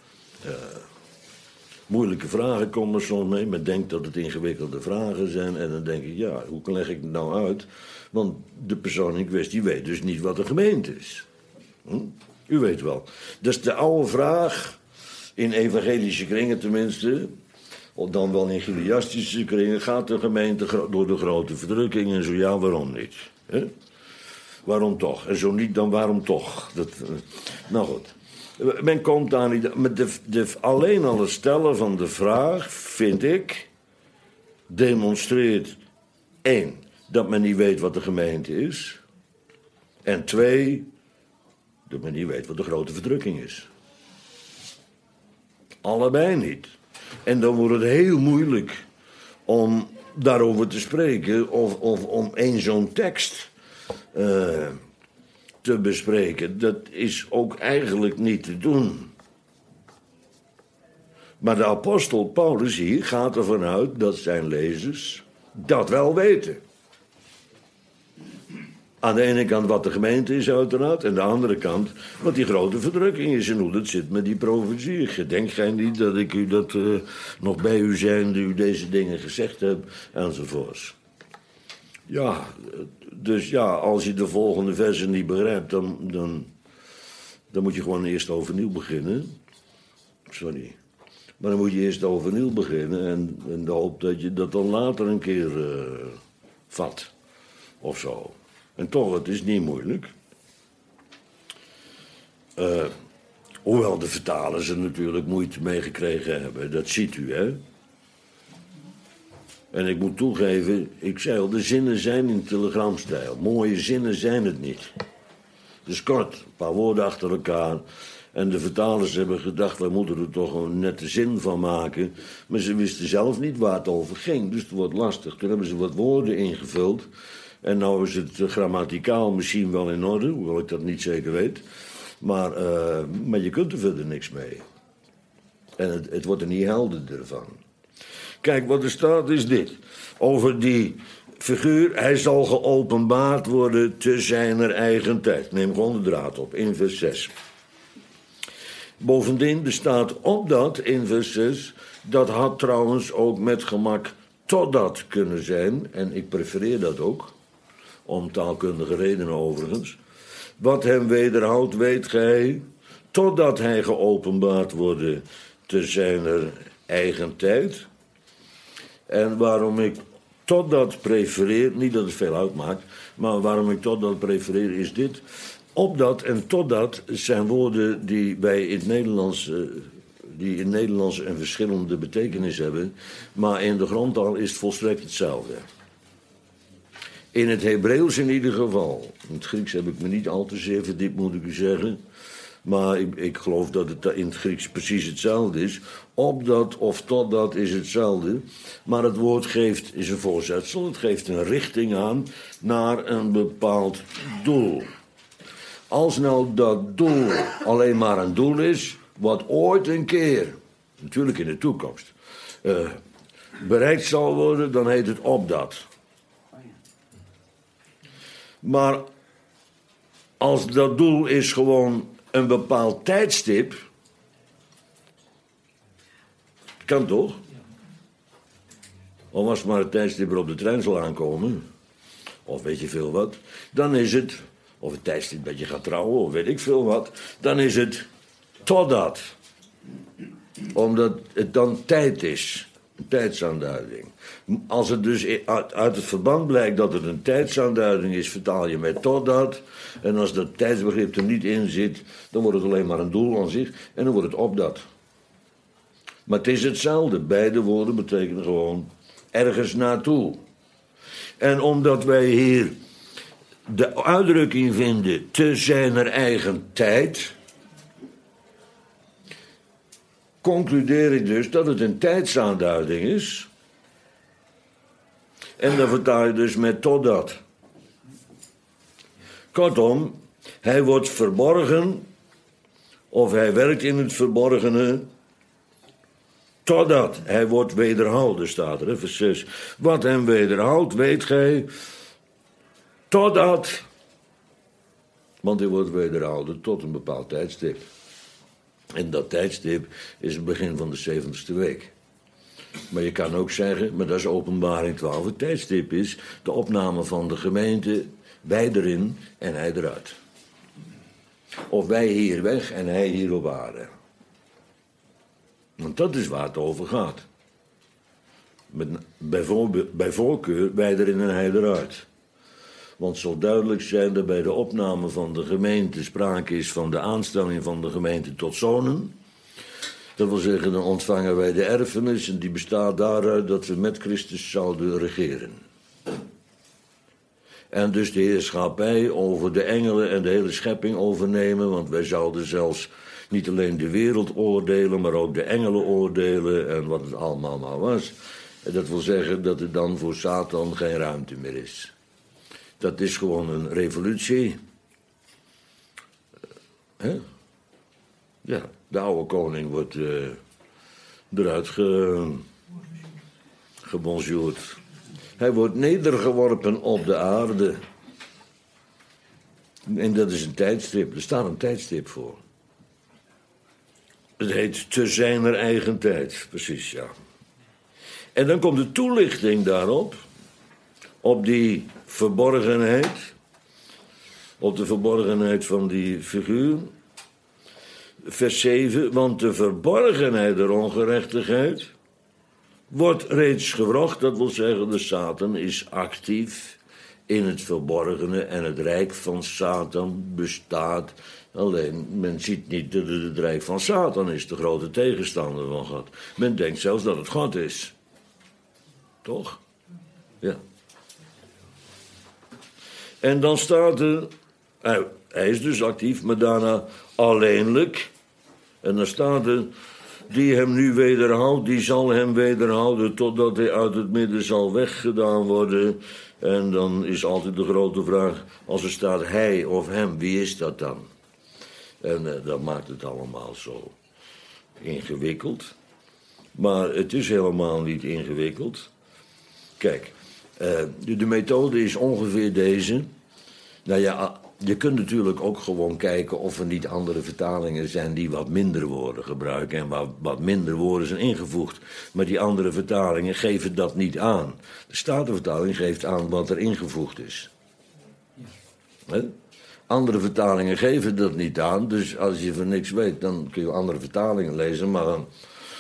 Moeilijke vragen komen er soms mee. Men denkt dat het ingewikkelde vragen zijn. En dan denk ik, ja, hoe leg ik het nou uit? Want de persoon in kwestie weet dus niet wat de gemeente is. U weet wel. Dat is de oude vraag, in evangelische kringen tenminste, of dan wel in Giliastische kringen, gaat de gemeente door de grote verdrukking en zo ja, waarom niet? He? Waarom toch? En zo niet, dan waarom toch? Nou goed. Men komt daar niet. Met alleen al het stellen van de vraag, vind ik, demonstreert 1, dat men niet weet wat de gemeente is. En 2, dat men niet weet wat de grote verdrukking is. Allebei niet. En dan wordt het heel moeilijk om daarover te spreken of om één zo'n tekst te bespreken. Dat is ook eigenlijk niet te doen. Maar de apostel Paulus hier gaat ervan uit dat zijn lezers dat wel weten. Aan de ene kant wat de gemeente is uiteraard. En aan de andere kant wat die grote verdrukking is. En hoe dat zit met die profetie. Gedenkt gij niet dat ik u dat nog bij u zijnde u deze dingen gezegd heb. Enzovoorts. Ja, dus ja, als je de volgende versen niet begrijpt, dan moet je gewoon eerst overnieuw beginnen. Sorry. Maar dan moet je eerst overnieuw beginnen en de hoop dat je dat dan later een keer vat. Of zo. En toch, het is niet moeilijk. Hoewel de vertalers er natuurlijk moeite mee gekregen hebben. Dat ziet u, hè. En ik moet toegeven, ik zei al, de zinnen zijn in telegramstijl. Mooie zinnen zijn het niet. Dus kort, een paar woorden achter elkaar. En de vertalers hebben gedacht, we moeten er toch een nette zin van maken. Maar ze wisten zelf niet waar het over ging. Dus het wordt lastig. Toen hebben ze wat woorden ingevuld. En nou is het grammaticaal misschien wel in orde, hoewel ik dat niet zeker weet. Maar je kunt er verder niks mee. En het wordt er niet helderder van. Kijk, wat er staat is dit. Over die figuur, hij zal geopenbaard worden te zijner eigen tijd. Neem gewoon de draad op, in vers 6. Bovendien bestaat opdat, in vers 6... dat had trouwens ook met gemak totdat kunnen zijn. En ik prefereer dat ook. Om taalkundige redenen overigens. Wat hem wederhoudt, weet gij, totdat hij geopenbaard wordt te zijner eigen tijd. En waarom ik totdat prefereer, niet dat het veel uitmaakt, maar waarom ik totdat prefereer is dit. Opdat en totdat zijn woorden die wij in het Nederlands, die in Nederlands een verschillende betekenis hebben, maar in de grondtaal is het volstrekt hetzelfde. In het Hebreeuws in ieder geval. In het Grieks heb ik me niet al te zeer verdiept, moet ik u zeggen. Maar ik geloof dat het in het Grieks precies hetzelfde is. Opdat of totdat is hetzelfde. Maar het woord is een voorzetsel. Het geeft een richting aan naar een bepaald doel. Als nou dat doel alleen maar een doel is, wat ooit een keer, natuurlijk in de toekomst, bereikt zal worden, dan heet het opdat. Maar als dat doel is gewoon een bepaald tijdstip, kan toch? Of als maar het tijdstip erop de trein zal aankomen, of weet je veel wat, dan is het, of het tijdstip dat je gaat trouwen, of weet ik veel wat, dan is het totdat. Omdat het dan tijd is. Een tijdsaanduiding. Als het dus uit het verband blijkt dat het een tijdsaanduiding is, vertaal je met totdat. En als dat tijdsbegrip er niet in zit, dan wordt het alleen maar een doel aan zich. En dan wordt het opdat. Maar het is hetzelfde. Beide woorden betekenen gewoon ergens naartoe. En omdat wij hier de uitdrukking vinden te zijner eigen tijd, concludeer ik dus dat het een tijdsaanduiding is. En dan vertaal je dus met totdat. Kortom, hij wordt verborgen, of hij werkt in het verborgene, totdat hij wordt wederhouden, staat er, vers 6. Wat hem wederhoudt, weet gij, totdat, want hij wordt wederhouden tot een bepaald tijdstip. En dat tijdstip is het begin van de 70ste week. Maar je kan ook zeggen, maar dat is Openbaring 12, het tijdstip is de opname van de gemeente, wij erin en hij eruit. Of wij hier weg en hij hier op aarde. Want dat is waar het over gaat. Bij voorkeur wij erin en hij eruit. Want zo duidelijk zijn er bij de opname van de gemeente sprake is van de aanstelling van de gemeente tot zonen. Dat wil zeggen, dan ontvangen wij de erfenis en die bestaat daaruit dat we met Christus zouden regeren. En dus de heerschappij over de engelen en de hele schepping overnemen, want wij zouden zelfs niet alleen de wereld oordelen, maar ook de engelen oordelen en wat het allemaal maar was. En dat wil zeggen dat er dan voor Satan geen ruimte meer is. Dat is gewoon een revolutie. Ja, de oude koning wordt eruit gebonjourd. Hij wordt nedergeworpen op de aarde. En dat is een tijdstip. Er staat een tijdstip voor. Het heet te zijner eigen tijd. Precies, ja. En dan komt de toelichting daarop. Op die verborgenheid. Op de verborgenheid van die figuur. Vers 7. Want de verborgenheid der ongerechtigheid wordt reeds gewrocht. Dat wil zeggen, de Satan is actief in het verborgene. En het rijk van Satan bestaat. Alleen, men ziet niet dat het rijk van Satan is. De grote tegenstander van God. Men denkt zelfs dat het God is. Toch? Ja. En dan staat er... Hij is dus actief, maar daarna alleenlijk. En dan staat er... Die hem nu wederhoudt, die zal hem wederhouden... totdat hij uit het midden zal weggedaan worden. En dan is altijd de grote vraag... als er staat hij of hem, wie is dat dan? En dat maakt het allemaal zo ingewikkeld. Maar het is helemaal niet ingewikkeld. Kijk, de methode is ongeveer deze. Nou ja, je kunt natuurlijk ook gewoon kijken of er niet andere vertalingen zijn die wat minder woorden gebruiken en wat minder woorden zijn ingevoegd. Maar die andere vertalingen geven dat niet aan. De Statenvertaling geeft aan wat er ingevoegd is. He? Andere vertalingen geven dat niet aan, dus als je van niks weet, dan kun je andere vertalingen lezen, maar dan,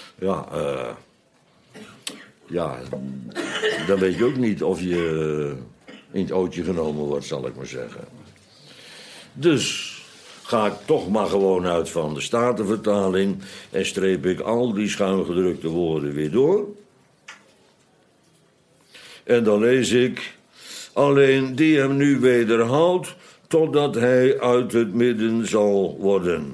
dan weet je ook niet of je in het ootje genomen wordt, zal ik maar zeggen. Dus ga ik toch maar gewoon uit van de Statenvertaling en streep ik al die schuingedrukte woorden weer door. En dan lees ik, alleen die hem nu wederhoudt, totdat hij uit het midden zal worden.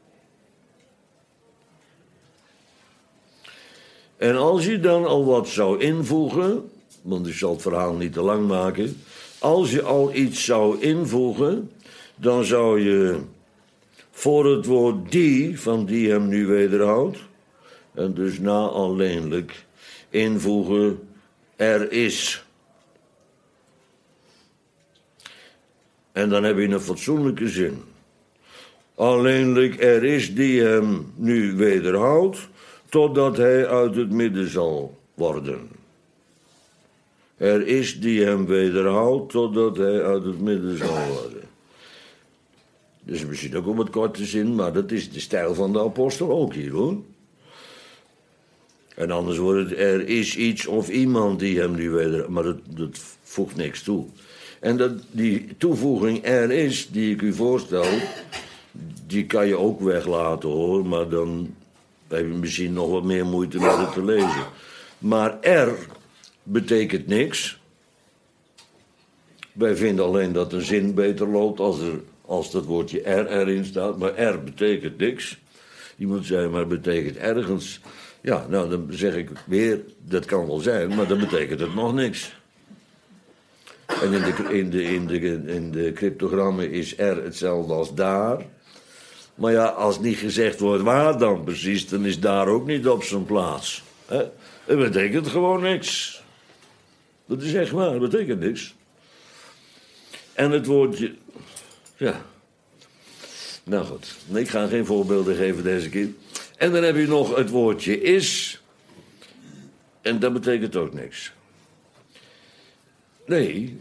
En als je dan al wat zou invoegen, want ik zal het verhaal niet te lang maken. Als je al iets zou invoegen, dan zou je voor het woord die, van die hem nu wederhoudt, en dus na alleenlijk, invoegen er is. En dan heb je een fatsoenlijke zin. Alleenlijk er is die hem nu wederhoudt, totdat hij uit het midden zal worden. Er is die hem wederhoudt, totdat hij uit het midden zal worden. Dus misschien ook een wat korte zin, maar dat is de stijl van de apostel ook hier, hoor. En anders wordt het, er is iets of iemand die hem nu wederhoudt, maar dat voegt niks toe. En die toevoeging er is, die ik u voorstel, die kan je ook weglaten, hoor, maar dan heb je misschien nog wat meer moeite met het te lezen. Maar er betekent niks. Wij vinden alleen dat een zin beter loopt als dat woordje er erin staat. Maar er betekent niks. Iemand zei, maar het betekent ergens. Ja, nou dan zeg ik weer, dat kan wel zijn, maar dan betekent het nog niks. En in de cryptogrammen is er hetzelfde als daar. Maar ja, als niet gezegd wordt waar dan precies, dan is daar ook niet op zijn plaats. Het betekent gewoon niks. Dat is echt waar, het betekent niks. En het woordje... Ja. Nou goed, ik ga geen voorbeelden geven deze keer. En dan heb je nog het woordje is. En dat betekent ook niks. Nee.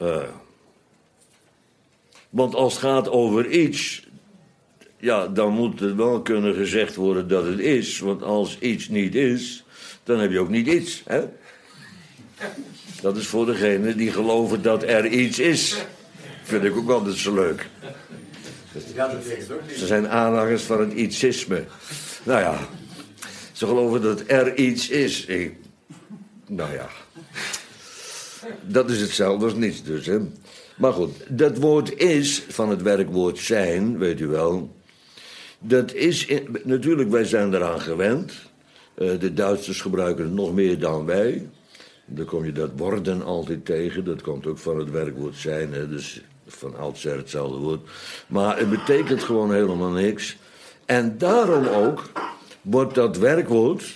Want als het gaat over iets... Ja, dan moet het wel kunnen gezegd worden dat het is. Want als iets niet is, dan heb je ook niet iets. Hè? Dat is voor degene die geloven dat er iets is. Vind ik ook altijd zo leuk. Ja, dat betekent ook niet. Ze zijn aanhangers van het ietsisme. Nou ja, ze geloven dat er iets is. Nou ja, dat is hetzelfde als niets dus, hè. Maar goed, dat woord is, van het werkwoord zijn, weet u wel... Dat is, natuurlijk, wij zijn eraan gewend. De Duitsers gebruiken het nog meer dan wij. Dan kom je dat worden altijd tegen. Dat komt ook van het werkwoord zijn, hè. Dus van oudsher hetzelfde woord. Maar het betekent gewoon helemaal niks. En daarom ook wordt dat werkwoord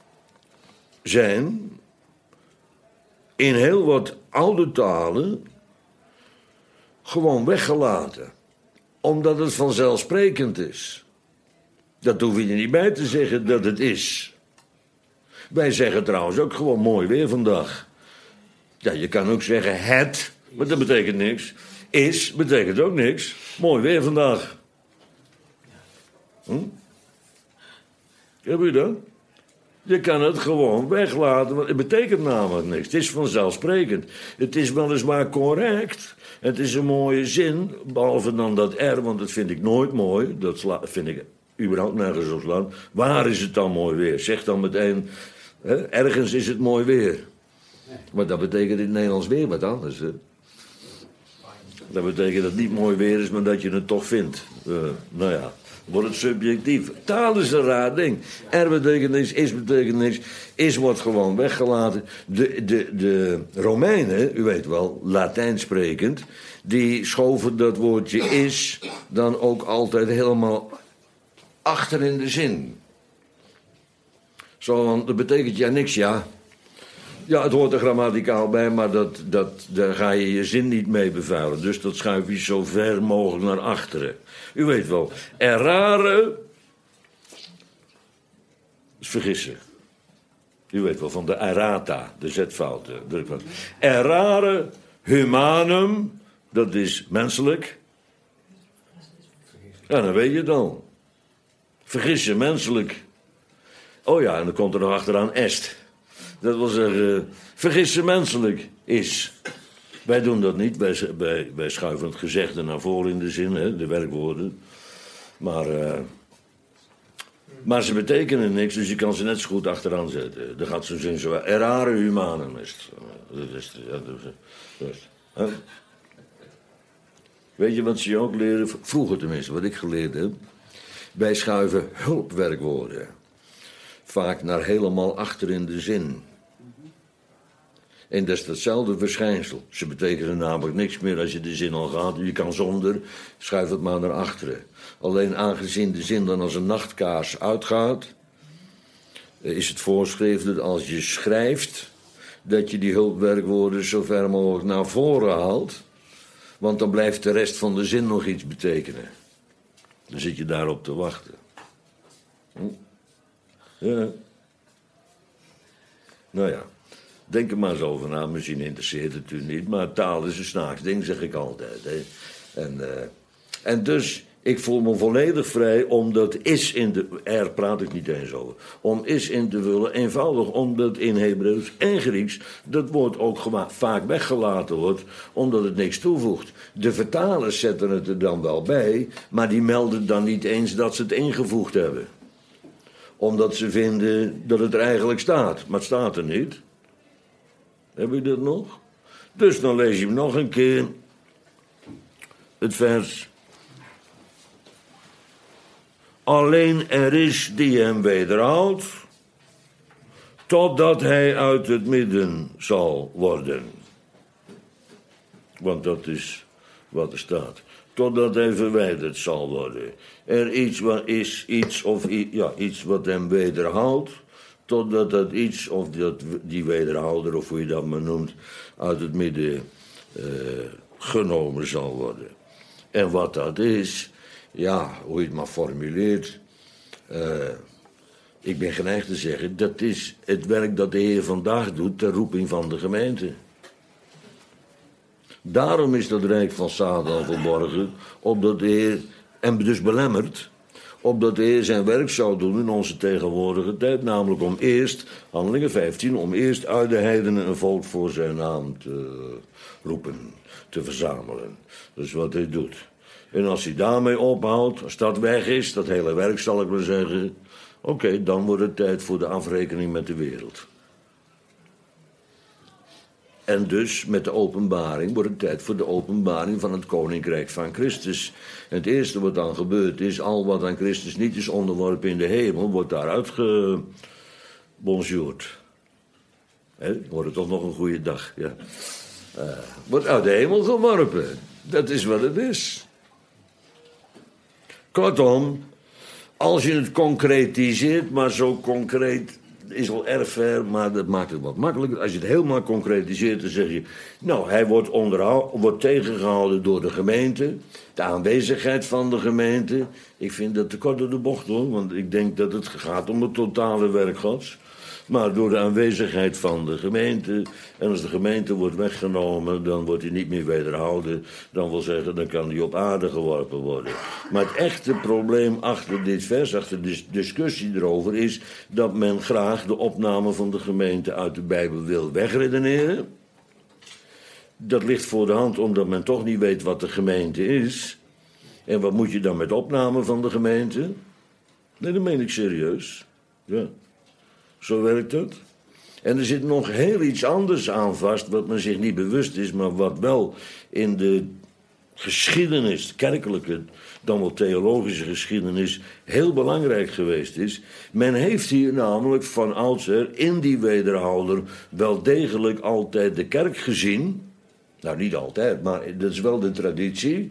zijn in heel wat oude talen gewoon weggelaten. Omdat het vanzelfsprekend is. Dat hoef je er niet bij te zeggen dat het is. Wij zeggen trouwens ook gewoon mooi weer vandaag. Ja, je kan ook zeggen het, maar dat betekent niks. Is betekent ook niks. Mooi weer vandaag. Heb je dat? Je kan het gewoon weglaten, want het betekent namelijk niks. Het is vanzelfsprekend. Het is weliswaar correct. Het is een mooie zin, behalve dan dat R, want dat vind ik nooit mooi. Dat vind ik überhaupt nergens op slaan. Waar is het dan mooi weer? Zeg dan meteen, ergens is het mooi weer. Maar dat betekent in het Nederlands weer wat anders. Hè? Dat betekent dat het niet mooi weer is, maar dat je het toch vindt. Nou ja, wordt het subjectief. Taal is een raar ding. Er betekent niks, betekent niks. Is wordt gewoon weggelaten. De Romeinen, u weet wel, Latijn sprekend, die schoven dat woordje is dan ook altijd helemaal achter in de zin. Zo, want dat betekent ja niks, ja. Ja, het hoort er grammaticaal bij, maar daar ga je je zin niet mee bevuilen. Dus dat schuif je zo ver mogelijk naar achteren. U weet wel, errare is vergissen. U weet wel, van de errata, de zetfout. Errare humanum, dat is menselijk. Ja, dan weet je het dan. Vergissen, menselijk. Oh ja, en dan komt er nog achteraan est. Dat wil zeggen, vergissen menselijk is. Wij doen dat niet, wij schuiven het gezegde naar voren in de zin, hè, de werkwoorden. Maar ze betekenen niks, dus je kan ze net zo goed achteraan zetten. Dan gaat zo'n zin zo, errare humanum is het. Weet je wat ze je ook leren, vroeger tenminste, wat ik geleerd heb? Wij schuiven hulpwerkwoorden vaak naar helemaal achter in de zin. En dat is hetzelfde verschijnsel. Ze betekenen namelijk niks meer als je de zin al gaat. Je kan zonder, schuif het maar naar achteren. Alleen aangezien de zin dan als een nachtkaars uitgaat, is het voorschreven dat als je schrijft, dat je die hulpwerkwoorden zo ver mogelijk naar voren haalt. Want dan blijft de rest van de zin nog iets betekenen. Dan zit je daarop te wachten. Ja. Nou ja, denk er maar eens over na. Misschien interesseert het u niet, maar taal is een snaaks ding, zeg ik altijd. Hè. En dus, ik voel me volledig vrij om dat is in de... Er praat ik niet eens over. Om is in te vullen, eenvoudig omdat in Hebreeuws en Grieks dat woord ook vaak weggelaten wordt, omdat het niks toevoegt. De vertalers zetten het er dan wel bij, maar die melden dan niet eens dat ze het ingevoegd hebben. Omdat ze vinden dat het er eigenlijk staat. Maar het staat er niet. Heb je dat nog? Dus dan lees je hem nog een keer. Het vers. Alleen er is die hem wederhoudt, totdat hij uit het midden zal worden. Want dat is wat er staat. Totdat hij verwijderd zal worden. Er iets wat is iets of iets wat hem wederhoudt, totdat dat iets of die wederhouder, of hoe je dat maar noemt, uit het midden genomen zal worden. En wat dat is, ja, hoe je het maar formuleert, ik ben geneigd te zeggen, dat is het werk dat de Heer vandaag doet ter roeping van de gemeente. Daarom is dat rijk van Satan verborgen, opdat de Heer, en dus belemmerd, opdat de Heer zijn werk zou doen in onze tegenwoordige tijd, namelijk om eerst, Handelingen 15, om eerst uit de heidenen een volk voor zijn naam te roepen, te verzamelen. Dat is wat hij doet. En als hij daarmee ophoudt, als dat weg is, dat hele werk zal ik maar zeggen, oké, dan wordt het tijd voor de afrekening met de wereld. En dus met de openbaring wordt het tijd voor de openbaring van het koninkrijk van Christus. En het eerste wat dan gebeurt is, al wat aan Christus niet is onderworpen in de hemel, wordt daaruit gebonjourd. Wordt het toch nog een goede dag, ja. Wordt uit de hemel geworpen. Dat is wat het is. Kortom, als je het concretiseert, maar zo concreet is wel erg ver, maar dat maakt het wat makkelijker. Als je het helemaal concretiseert, dan zeg je... Nou, hij wordt tegengehouden door de gemeente. De aanwezigheid van de gemeente. Ik vind dat te kort door de bocht, hoor. Want ik denk dat het gaat om het totale werk Gods. Maar door de aanwezigheid van de gemeente... en als de gemeente wordt weggenomen, dan wordt hij niet meer wederhouden. Dan wil zeggen, dan kan hij op aarde geworpen worden. Maar het echte probleem achter dit vers, achter de discussie erover... is dat men graag de opname van de gemeente uit de Bijbel wil wegredeneren. Dat ligt voor de hand omdat men toch niet weet wat de gemeente is. En wat moet je dan met opname van de gemeente? Nee, dat meen ik serieus. Ja. Zo werkt het. En er zit nog heel iets anders aan vast, wat men zich niet bewust is, maar wat wel in de geschiedenis, kerkelijke, dan wel theologische geschiedenis, heel belangrijk geweest is. Men heeft hier namelijk van oudsher in die wederhouder wel degelijk altijd de kerk gezien. Nou, niet altijd, maar dat is wel de traditie.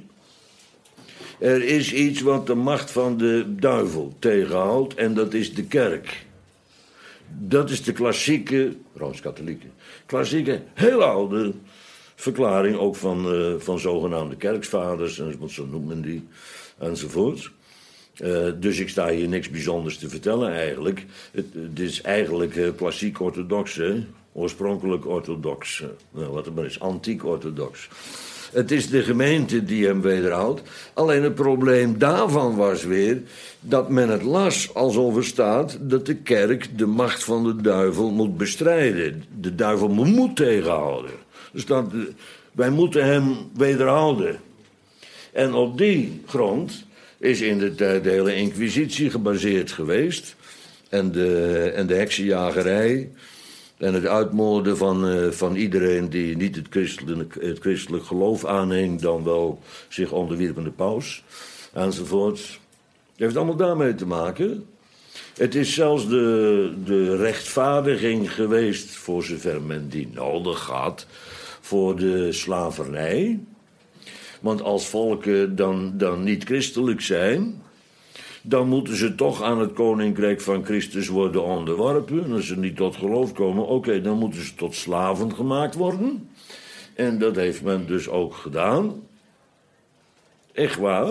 Er is iets wat de macht van de duivel tegenhoudt en dat is de kerk. Dat is de klassieke, Rooms-Katholieke, klassieke, heel oude verklaring ook van zogenaamde kerksvaders, want zo noemt men die, enzovoort. Dus ik sta hier niks bijzonders te vertellen eigenlijk. Het is eigenlijk klassiek orthodox, hè? Oorspronkelijk orthodox. Nou, wat het maar is, antiek orthodox. Het is de gemeente die hem wederhoudt. Alleen het probleem daarvan was weer dat men het las alsof er staat dat de kerk de macht van de duivel moet bestrijden. De duivel moet tegenhouden. Dus wij moeten hem wederhouden. En op die grond is in de tijd de hele inquisitie gebaseerd geweest. En de heksenjagerij. En het uitmoorden van iedereen die niet het christelijk geloof aanhing, dan wel zich onderwierp aan de paus, enzovoort. Het heeft allemaal daarmee te maken. Het is zelfs de rechtvaardiging geweest, voor zover men die nodig had, voor de slavernij. Want als volken dan niet christelijk zijn, dan moeten ze toch aan het koninkrijk van Christus worden onderworpen. En als ze niet tot geloof komen, oké, dan moeten ze tot slaven gemaakt worden. En dat heeft men dus ook gedaan. Echt waar.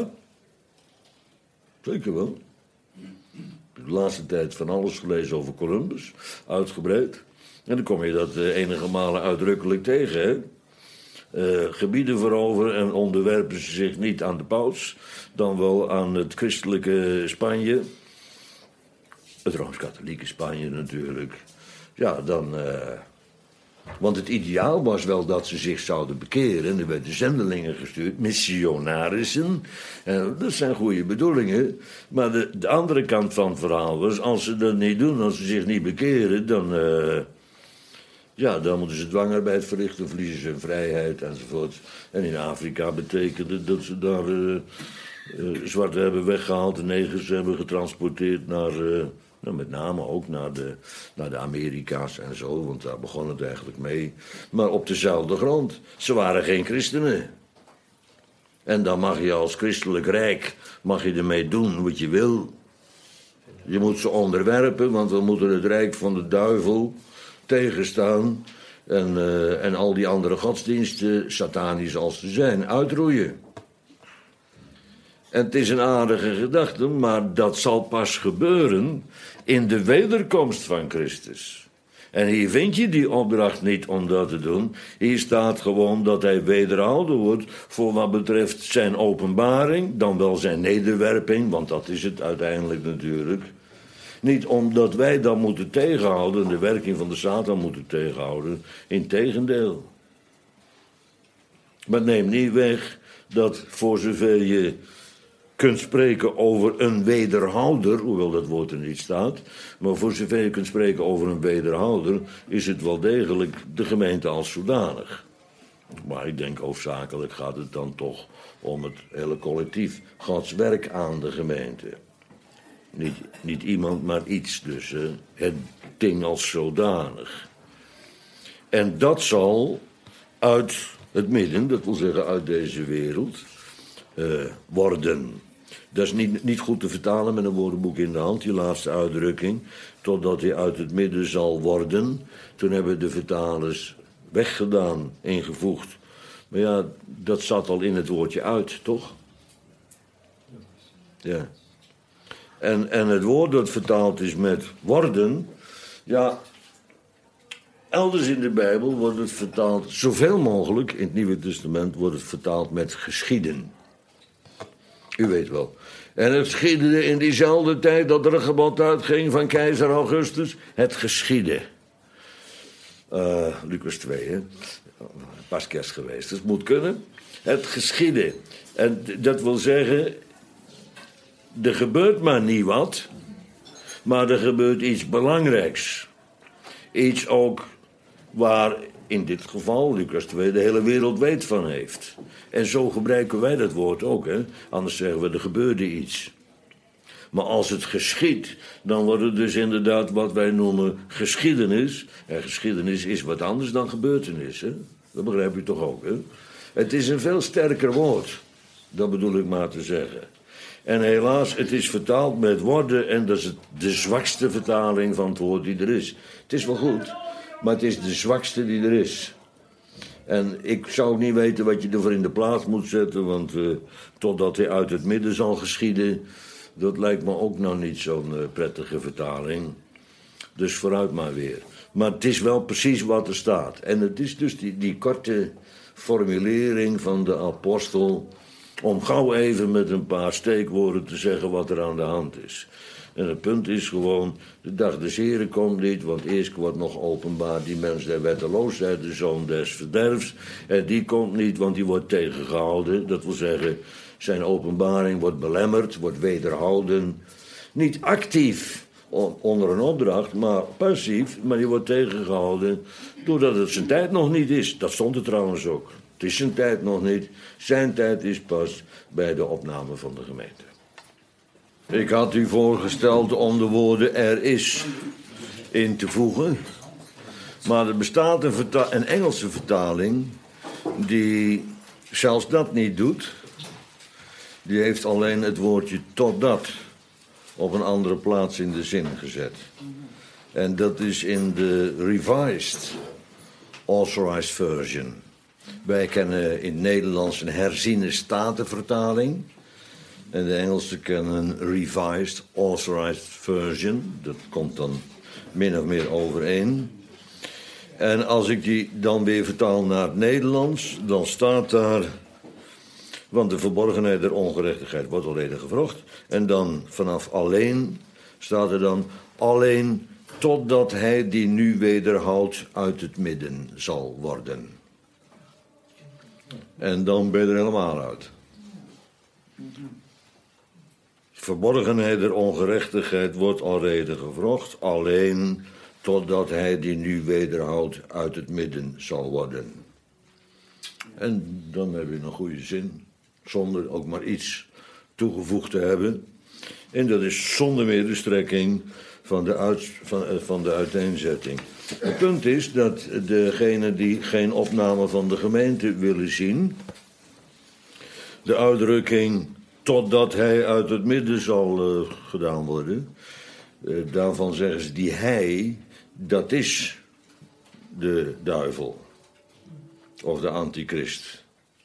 Zeker wel. Ik heb de laatste tijd van alles gelezen over Columbus, uitgebreid. En dan kom je dat enige malen uitdrukkelijk tegen, hè. Gebieden veroveren en onderwerpen ze zich niet aan de paus, dan wel aan het christelijke Spanje. Het Rooms-Katholieke Spanje natuurlijk. Ja, dan... want het ideaal was wel dat ze zich zouden bekeren. En er werden zendelingen gestuurd, missionarissen. Dat zijn goede bedoelingen. Maar de andere kant van het verhaal was, als ze dat niet doen, als ze zich niet bekeren, dan... ja, dan moeten ze dwangarbeid verrichten, verliezen ze hun vrijheid enzovoort. En in Afrika betekende dat ze daar zwarten hebben weggehaald, de negers hebben getransporteerd naar, nou, met name ook naar de Amerika's en zo, want daar begon het eigenlijk mee. Maar op dezelfde grond. Ze waren geen christenen. En dan mag je als christelijk rijk, mag je ermee doen wat je wil. Je moet ze onderwerpen, want we moeten het rijk van de duivel tegenstaan en al die andere godsdiensten, satanisch als ze zijn, uitroeien. En het is een aardige gedachte, maar dat zal pas gebeuren in de wederkomst van Christus. En hier vind je die opdracht niet om dat te doen. Hier staat gewoon dat hij wederhouden wordt voor wat betreft zijn openbaring, dan wel zijn nederwerping, want dat is het uiteindelijk natuurlijk. Niet omdat wij dat moeten tegenhouden, de werking van de Satan moeten tegenhouden. Integendeel. Maar neem niet weg dat voor zover je kunt spreken over een wederhouder, hoewel dat woord er niet staat, maar voor zover je kunt spreken over een wederhouder, is het wel degelijk de gemeente als zodanig. Maar ik denk hoofdzakelijk gaat het dan toch om het hele collectief, Gods werk aan de gemeente. Niet iemand, maar iets dus. Het ding als zodanig. En dat zal uit het midden, dat wil zeggen uit deze wereld, worden. Dat is niet goed te vertalen met een woordenboek in de hand, die laatste uitdrukking. Totdat hij uit het midden zal worden. Toen hebben de vertalers weggedaan, ingevoegd. Maar ja, dat zat al in het woordje uit, toch? Ja. En het woord dat vertaald is met worden... Ja, elders in de Bijbel wordt het vertaald... Zoveel mogelijk, in het Nieuwe Testament, wordt het vertaald met geschieden. U weet wel. En het geschiedde in diezelfde tijd dat er een gebod uitging van keizer Augustus. Het geschiedde. Lucas 2, hè. Pas kerst geweest, dus het moet kunnen. Het geschiedde. En dat wil zeggen... Er gebeurt maar niet wat... maar er gebeurt iets belangrijks. Iets ook waar in dit geval Lucas 2 de hele wereld weet van heeft. En zo gebruiken wij dat woord ook, hè. Anders zeggen we, er gebeurde iets. Maar als het geschiet, dan wordt het dus inderdaad wat wij noemen geschiedenis. En geschiedenis is wat anders dan gebeurtenis, hè. Dat begrijp je toch ook, hè. Het is een veel sterker woord. Dat bedoel ik maar te zeggen. En helaas, het is vertaald met worden... en dat is de zwakste vertaling van het woord die er is. Het is wel goed, maar het is de zwakste die er is. En ik zou niet weten wat je ervoor in de plaats moet zetten... want totdat hij uit het midden zal geschieden... dat lijkt me ook nog niet zo'n prettige vertaling. Dus vooruit maar weer. Maar het is wel precies wat er staat. En het is dus die korte formulering van de apostel... om gauw even met een paar steekwoorden te zeggen wat er aan de hand is. En het punt is gewoon, de dag des Heren komt niet... want eerst wordt nog openbaar die mens der wetteloosheid... de zoon des verderfs. En die komt niet, want die wordt tegengehouden. Dat wil zeggen, zijn openbaring wordt belemmerd, wordt wederhouden. Niet actief onder een opdracht, maar passief... maar die wordt tegengehouden doordat het zijn tijd nog niet is. Dat stond er trouwens ook. Het is zijn tijd nog niet. Zijn tijd is pas bij de opname van de gemeente. Ik had u voorgesteld om de woorden er is in te voegen. Maar er bestaat een Engelse vertaling die zelfs dat niet doet. Die heeft alleen het woordje totdat op een andere plaats in de zin gezet. En dat is in de Revised Authorized Version. Wij kennen in het Nederlands een herziene statenvertaling. En de Engelsen kennen een Revised Authorized Version. Dat komt dan min of meer overeen. En als ik die dan weer vertaal naar het Nederlands, dan staat daar... want de verborgenheid der ongerechtigheid wordt al eerder gevrocht. En dan vanaf alleen staat er dan... alleen totdat hij die nu wederhoudt uit het midden zal worden. En dan ben je er helemaal uit. Verborgenheid der ongerechtigheid wordt alrede gevrocht, alleen totdat hij die nu wederhoudt uit het midden zal worden. En dan heb je een goede zin, zonder ook maar iets toegevoegd te hebben. En dat is zonder meer de strekking van de uiteenzetting. Het punt is dat degenen die geen opname van de gemeente willen zien... de uitdrukking totdat hij uit het midden zal gedaan worden... daarvan zeggen ze die hij, dat is de duivel. Of de antichrist.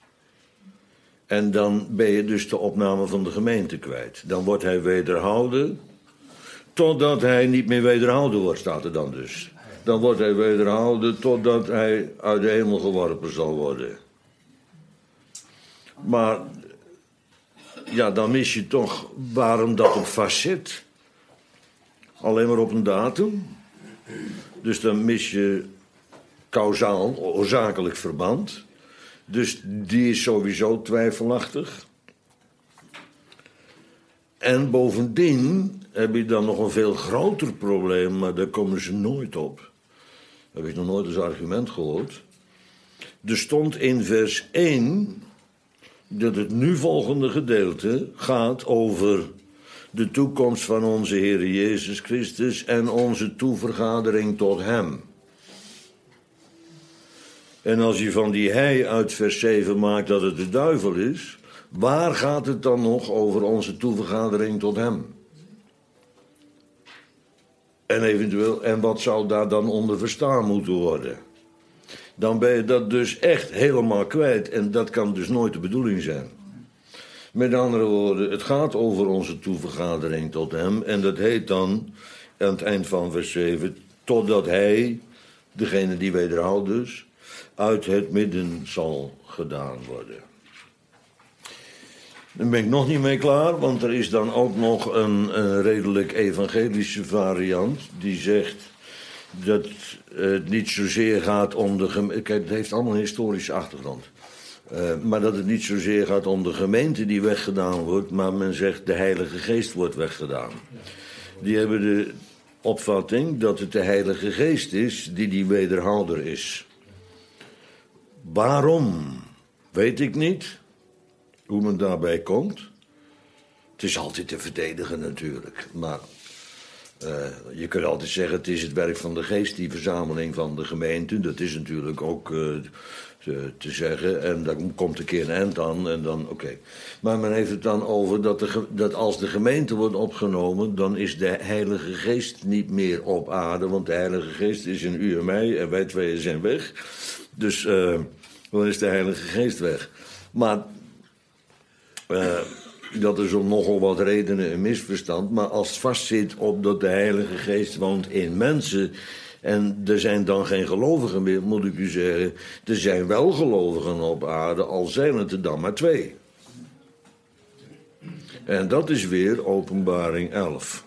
En dan ben je dus de opname van de gemeente kwijt. Dan wordt hij wederhouden... totdat hij niet meer wederhouden wordt, staat er dan dus. Dan wordt hij wederhouden totdat hij uit de hemel geworpen zal worden. Maar ja, dan mis je toch waarom dat op vast zit. Alleen maar op een datum. Dus dan mis je kausaal, oorzakelijk verband. Dus die is sowieso twijfelachtig. En bovendien heb je dan nog een veel groter probleem, maar daar komen ze nooit op. Heb ik nog nooit als argument gehoord. Er stond in vers 1 dat het nu volgende gedeelte gaat over de toekomst van onze Heer Jezus Christus en onze toevergadering tot Hem. En als je van die hij uit vers 7 maakt dat het de duivel is, Waar gaat het dan nog over onze toevergadering tot hem? En wat zou daar dan onder verstaan moeten worden? Dan ben je dat dus echt helemaal kwijt. En dat kan dus nooit de bedoeling zijn. Met andere woorden, het gaat over onze toevergadering tot hem. En dat heet dan, aan het eind van vers 7... totdat hij, degene die wederhoudt dus, uit het midden zal gedaan worden. Daar ben ik nog niet mee klaar, want er is dan ook nog een redelijk evangelische variant... die zegt dat het niet zozeer gaat om de gemeente... Kijk, het heeft allemaal een historische achtergrond. Maar dat het niet zozeer gaat om de gemeente die weggedaan wordt... maar men zegt de Heilige Geest wordt weggedaan. Die hebben de opvatting dat het de Heilige Geest is die wederhouder is. Waarom? Weet ik niet. Hoe men daarbij komt. Het is altijd te verdedigen natuurlijk. Maar je kunt altijd zeggen, het is het werk van de Geest, die verzameling van de gemeente. Dat is natuurlijk ook te zeggen. En dan komt een keer een eind aan en dan oké. Maar men heeft het dan over dat als de gemeente wordt opgenomen... dan is de Heilige Geest niet meer op aarde. Want de Heilige Geest is in u en mij en wij tweeën zijn weg. Dus dan is de Heilige Geest weg. Maar... dat is om nogal wat redenen een misverstand. Maar als het vastzit op dat de Heilige Geest woont in mensen... en er zijn dan geen gelovigen meer, moet ik u zeggen... er zijn wel gelovigen op aarde, al zijn het er dan maar 2. En dat is weer Openbaring 11.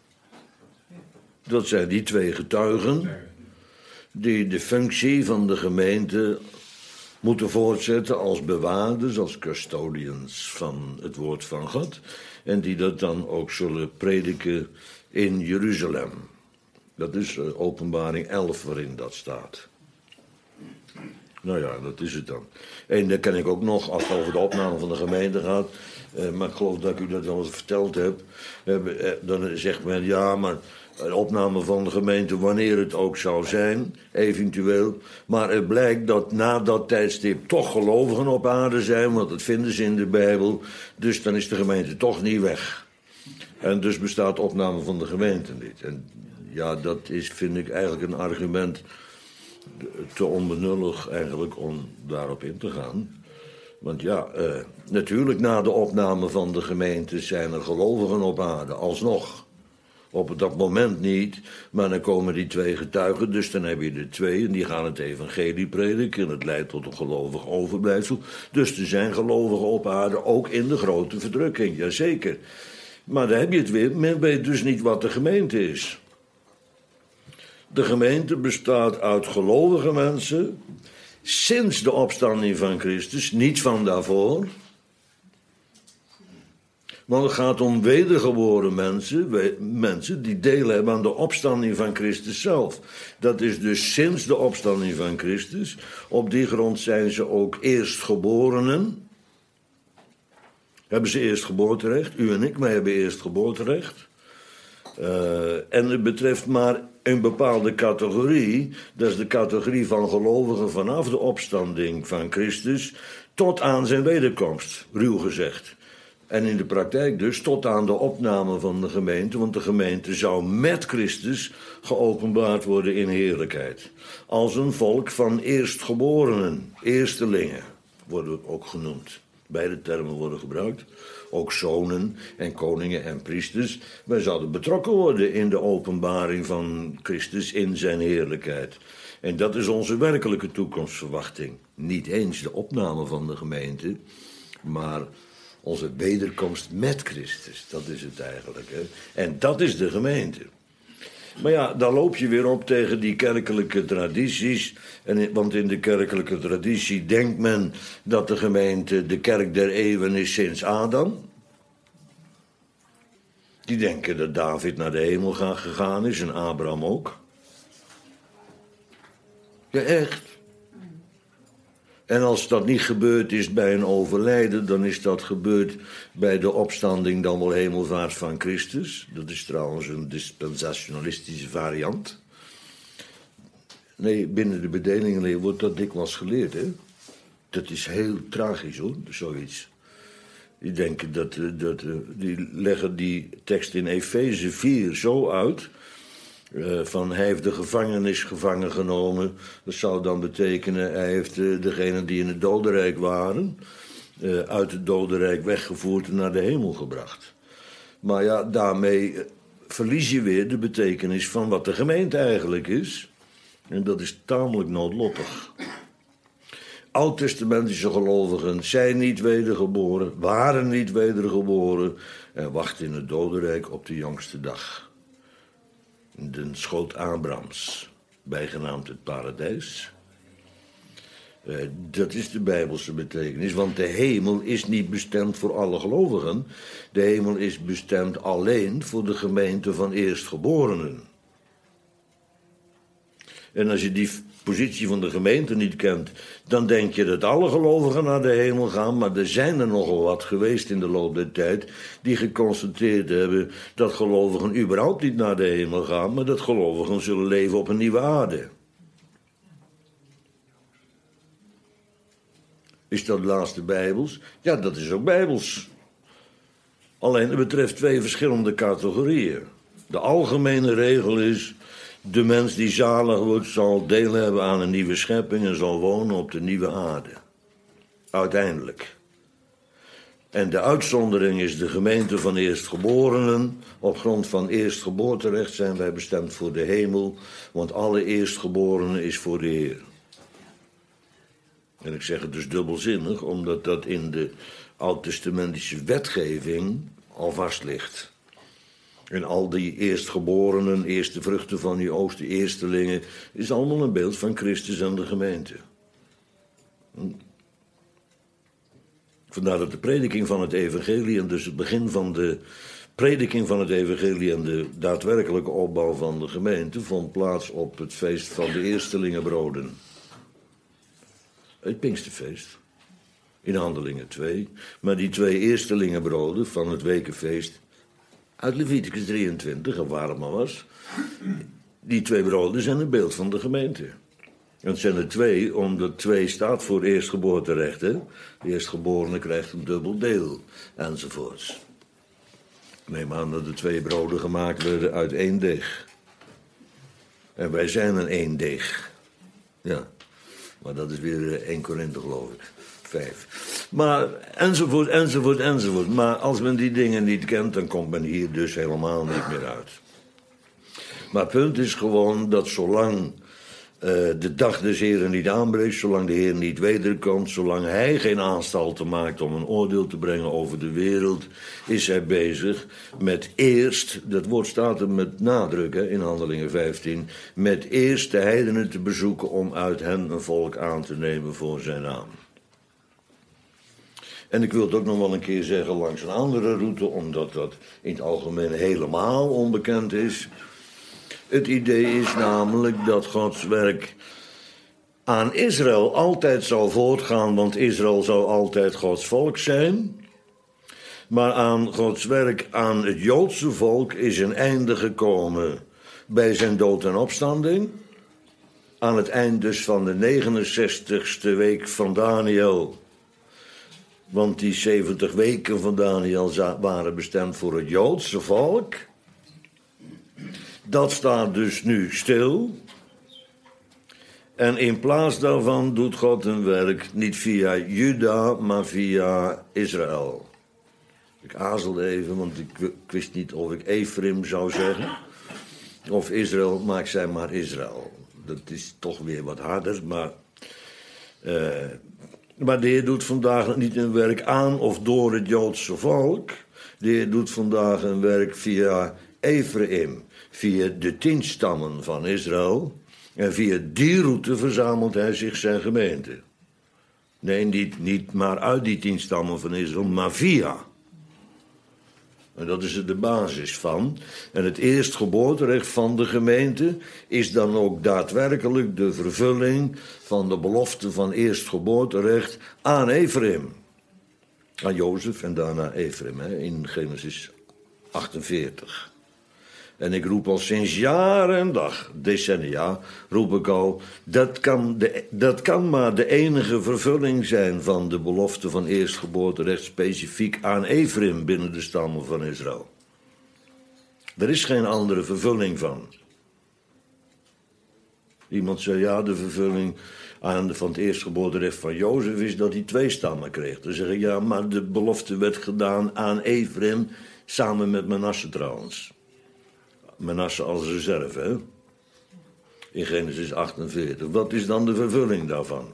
Dat zijn die 2 getuigen... die de functie van de gemeente... moeten voortzetten als bewaarders, als custodians van het woord van God. En die dat dan ook zullen prediken in Jeruzalem. Dat is Openbaring 11 waarin dat staat. Nou ja, dat is het dan. En dan ken ik ook nog, als het over de opname van de gemeente gaat... maar ik geloof dat ik u dat wel eens verteld heb... dan zegt men, ja, maar... een opname van de gemeente, wanneer het ook zou zijn, eventueel. Maar het blijkt dat na dat tijdstip toch gelovigen op aarde zijn... want dat vinden ze in de Bijbel. Dus dan is de gemeente toch niet weg. En dus bestaat opname van de gemeente niet. En ja, dat is, vind ik eigenlijk een argument... te onbenullig eigenlijk om daarop in te gaan. Want ja, natuurlijk na de opname van de gemeente... zijn er gelovigen op aarde, alsnog... Op dat moment niet, maar dan komen die 2 getuigen... dus dan heb je er 2 en die gaan het evangelie prediken... en het leidt tot een gelovig overblijfsel. Dus er zijn gelovigen op aarde, ook in de grote verdrukking, jazeker. Maar dan heb je het weer, men weet dus niet wat de gemeente is. De gemeente bestaat uit gelovige mensen... sinds de opstanding van Christus, niet van daarvoor... Want het gaat om wedergeboren mensen die deel hebben aan de opstanding van Christus zelf. Dat is dus sinds de opstanding van Christus. Op die grond zijn ze ook eerstgeborenen. Hebben ze eerstgeboorterecht? U en ik, wij hebben eerstgeboorterecht. En het betreft maar een bepaalde categorie. Dat is de categorie van gelovigen vanaf de opstanding van Christus... tot aan zijn wederkomst, ruw gezegd. En in de praktijk dus tot aan de opname van de gemeente... want de gemeente zou met Christus geopenbaard worden in heerlijkheid. Als een volk van eerstgeborenen, eerstelingen worden ook genoemd. Beide termen worden gebruikt. Ook zonen en koningen en priesters. Wij zouden betrokken worden in de openbaring van Christus in zijn heerlijkheid. En dat is onze werkelijke toekomstverwachting. Niet eens de opname van de gemeente, maar... onze wederkomst met Christus, dat is het eigenlijk. Hè? En dat is de gemeente. Maar ja, dan loop je weer op tegen die kerkelijke tradities. Want in de kerkelijke traditie denkt men dat de gemeente de kerk der eeuwen is sinds Adam. Die denken dat David naar de hemel gegaan is en Abraham ook. Ja, echt. En als dat niet gebeurd is bij een overlijden... dan is dat gebeurd bij de opstanding dan wel hemelvaart van Christus. Dat is trouwens een dispensationalistische variant. Nee, binnen de bedelingenleer wordt dat dikwijls geleerd, hè. Dat is heel tragisch, hoor, zoiets. Die leggen die tekst in Efeze 4 zo uit. Van hij heeft de gevangenis gevangen genomen. Dat zou dan betekenen, hij heeft degenen die in het dodenrijk waren uit het dodenrijk weggevoerd en naar de hemel gebracht. Maar ja, daarmee verlies je weer de betekenis van wat de gemeente eigenlijk is. En dat is tamelijk noodlottig. Oud-testamentische gelovigen zijn niet wedergeboren, waren niet wedergeboren en wachten in het dodenrijk op de jongste dag. De schoot Abrahams, bijgenaamd het paradijs. Dat is de Bijbelse betekenis, want de hemel is niet bestemd voor alle gelovigen. De hemel is bestemd alleen voor de gemeente van eerstgeborenen. En als je die positie van de gemeente niet kent, dan denk je dat alle gelovigen naar de hemel gaan, maar er zijn er nogal wat geweest in de loop der tijd die geconstateerd hebben dat gelovigen überhaupt niet naar de hemel gaan, maar dat gelovigen zullen leven op een nieuwe aarde. Is dat laatste Bijbels? Ja, dat is ook Bijbels. Alleen het betreft twee verschillende categorieën. De algemene regel is: de mens die zalig wordt zal deel hebben aan een nieuwe schepping en zal wonen op de nieuwe aarde. Uiteindelijk. En de uitzondering is de gemeente van eerstgeborenen. Op grond van eerstgeboorterecht zijn wij bestemd voor de hemel, want alle eerstgeborenen is voor de Heer. En ik zeg het dus dubbelzinnig, omdat dat in de oud-testamentische wetgeving al vast ligt. En al die eerstgeborenen, eerste vruchten van je oogst, de eerstelingen, is allemaal een beeld van Christus en de gemeente. Vandaar dat de prediking van het evangelie, en dus het begin van de prediking van het evangelie en de daadwerkelijke opbouw van de gemeente, vond plaats op het feest van de eerstelingenbroden. Het Pinksterfeest. In Handelingen 2. Maar die twee eerstelingenbroden van het wekenfeest uit Leviticus 23, of waar het maar was, die twee broden zijn een beeld van de gemeente. En het zijn er twee, omdat 2 staat voor eerstgeboorterecht. Hè? De eerstgeborene krijgt een dubbel deel, enzovoorts. Ik neem aan dat de 2 broden gemaakt werden uit 1 deeg. En wij zijn een 1 deeg. Ja, maar dat is weer 1 Korinthe, geloof ik. 5. Maar enzovoort, enzovoort, enzovoort. Maar als men die dingen niet kent, dan komt men hier dus helemaal niet meer uit. Maar het punt is gewoon dat zolang de dag des Heren niet aanbreekt, zolang de Heer niet wederkomt, zolang hij geen aanstalten maakt om een oordeel te brengen over de wereld, is hij bezig met eerst, dat woord staat er met nadruk in Handelingen 15, met eerst de heidenen te bezoeken om uit hen een volk aan te nemen voor zijn naam. En ik wil het ook nog wel een keer zeggen langs een andere route, omdat dat in het algemeen helemaal onbekend is. Het idee is namelijk dat Gods werk aan Israël altijd zal voortgaan, want Israël zal altijd Gods volk zijn. Maar aan Gods werk aan het Joodse volk is een einde gekomen bij zijn dood en opstanding. Aan het eind dus van de 69ste week van Daniel. Want die 70 weken van Daniel waren bestemd voor het Joodse volk. Dat staat dus nu stil. En in plaats daarvan doet God een werk niet via Juda, maar via Israël. Ik aarzelde even, want ik wist niet of ik Ephraim zou zeggen. Of Israël, maar ik zei maar Israël. Dat is toch weer wat harder, maar de Heer doet vandaag niet een werk aan of door het Joodse volk. De Heer doet vandaag een werk via Ephraim, via de 10 stammen van Israël. En via die route verzamelt hij zich zijn gemeente. Nee, niet maar uit die 10 stammen van Israël, maar via. En dat is er de basis van. En het eerstgeboorterecht van de gemeente is dan ook daadwerkelijk de vervulling van de belofte van eerstgeboorterecht aan Ephraim. Aan Jozef en daarna Ephraim, in Genesis 48. En ik roep al sinds jaren en dag, decennia, roep ik al... Dat kan maar de enige vervulling zijn van de belofte van eerstgeboorterecht... specifiek aan Efraïm binnen de stammen van Israël. Er is geen andere vervulling van. Iemand zei, ja, de vervulling van het eerstgeboorterecht van Jozef is dat hij 2 stammen kreeg. Dan zeg ik, ja, maar de belofte werd gedaan aan Efraïm, samen met Manasse trouwens. Manasse als reserve, hè? In Genesis 48. Wat is dan de vervulling daarvan?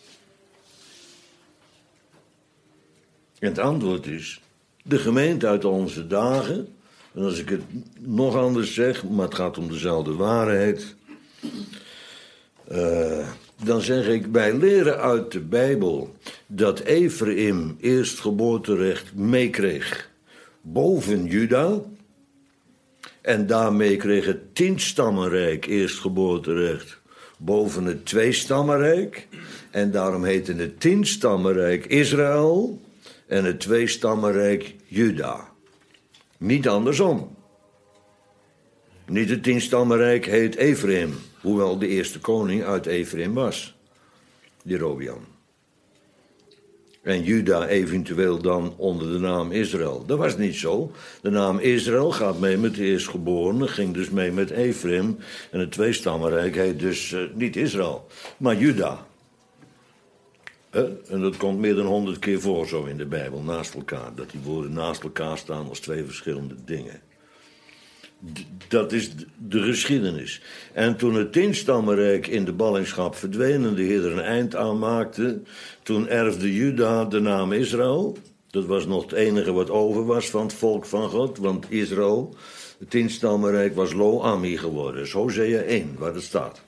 En het antwoord is, de gemeente uit onze dagen, en als ik het nog anders zeg, maar het gaat om dezelfde waarheid... dan zeg ik, wij leren uit de Bijbel dat Efraïm eerstgeboorterecht meekreeg boven Juda. En daarmee kreeg het 10-stammenrijk eerstgeboorterecht boven het 2-stammenrijk. En daarom heette het 10-stammenrijk Israël en het 2-stammenrijk Juda. Niet andersom. Niet het 10-stammenrijk heet Efraïm, hoewel de eerste koning uit Efraïm was, Jerobeam. En Juda eventueel dan onder de naam Israël. Dat was niet zo. De naam Israël gaat mee met de eerstgeborene, ging dus mee met Efraïm. En het 2-stammenrijk heet dus niet Israël, maar Juda. En dat komt meer dan 100 keer voor zo in de Bijbel, naast elkaar. Dat die woorden naast elkaar staan als 2 verschillende dingen. Dat is de geschiedenis. En toen het 10-stammenrijk in de ballingschap verdween en de Heer er een eind aan maakte, toen erfde Juda de naam Israël. Dat was nog het enige wat over was van het volk van God, want Israël, het 10-stammenrijk, was Lo-Ami geworden. Dus Hosea 1, waar het staat.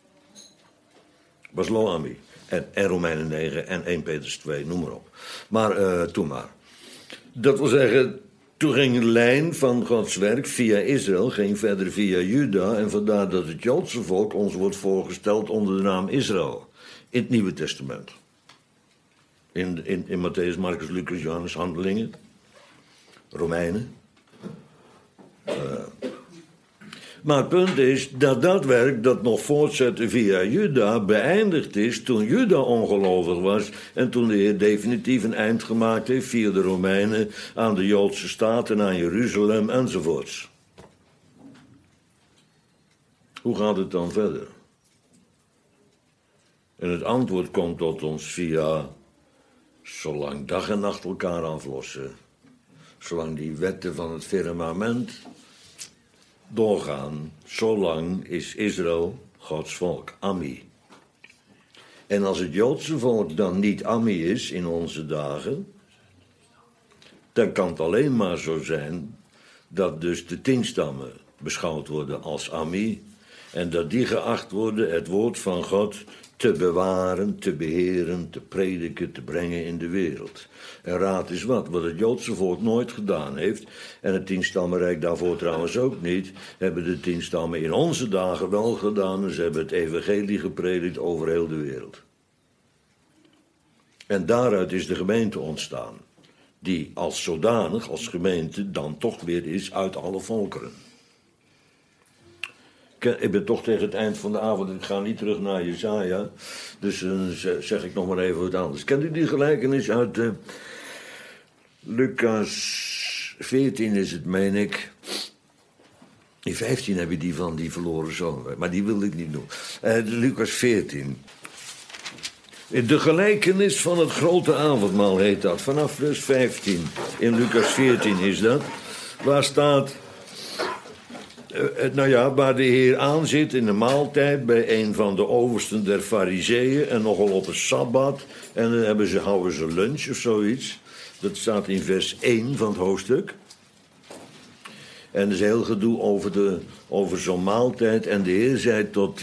Was Lo-Ami. En Romeinen 9 en 1 Petrus 2, noem maar op. Maar toen maar. Dat wil zeggen, toen ging de lijn van Gods werk via Israël, ging verder via Juda. En vandaar dat het Joodse volk ons wordt voorgesteld onder de naam Israël. In het Nieuwe Testament. In Matthäus, Marcus, Lucas, Johannes, Handelingen. Romeinen. Maar het punt is dat dat werk dat nog voortzette via Juda beëindigd is toen Juda ongelovig was en toen de Heer definitief een eind gemaakt heeft via de Romeinen aan de Joodse staat en aan Jeruzalem enzovoorts. Hoe gaat het dan verder? En het antwoord komt tot ons via, zolang dag en nacht elkaar aflossen, zolang die wetten van het firmament doorgaan, zolang is Israël Gods volk, Ami. En als het Joodse volk dan niet Ami is in onze dagen, dan kan het alleen maar zo zijn dat dus de 10 stammen beschouwd worden als Ami en dat die geacht worden het woord van God te bewaren, te beheren, te prediken, te brengen in de wereld. En raad is wat het Joodse volk nooit gedaan heeft, en het 10-stammenrijk daarvoor trouwens ook niet, hebben de 10 stammen in onze dagen wel gedaan, en ze hebben het evangelie gepredikt over heel de wereld. En daaruit is de gemeente ontstaan, die als zodanig, als gemeente, dan toch weer is uit alle volkeren. Ik ben toch tegen het eind van de avond, ik ga niet terug naar Jesaja, dus dan zeg ik nog maar even wat anders. Kent u die gelijkenis uit Lucas 14 is het, meen ik. In 15 heb je die van die verloren zoon, maar die wilde ik niet doen. Lucas 14. De gelijkenis van het grote avondmaal heet dat, vanaf vers 15. In Lucas 14 is dat, waar staat... waar de Heer aanzit in de maaltijd bij een van de oversten der Farizeeën en nogal op een Sabbat. En dan houden ze lunch of zoiets. Dat staat in vers 1 van het hoofdstuk. En er is heel gedoe over zo'n maaltijd. En de Heer zei tot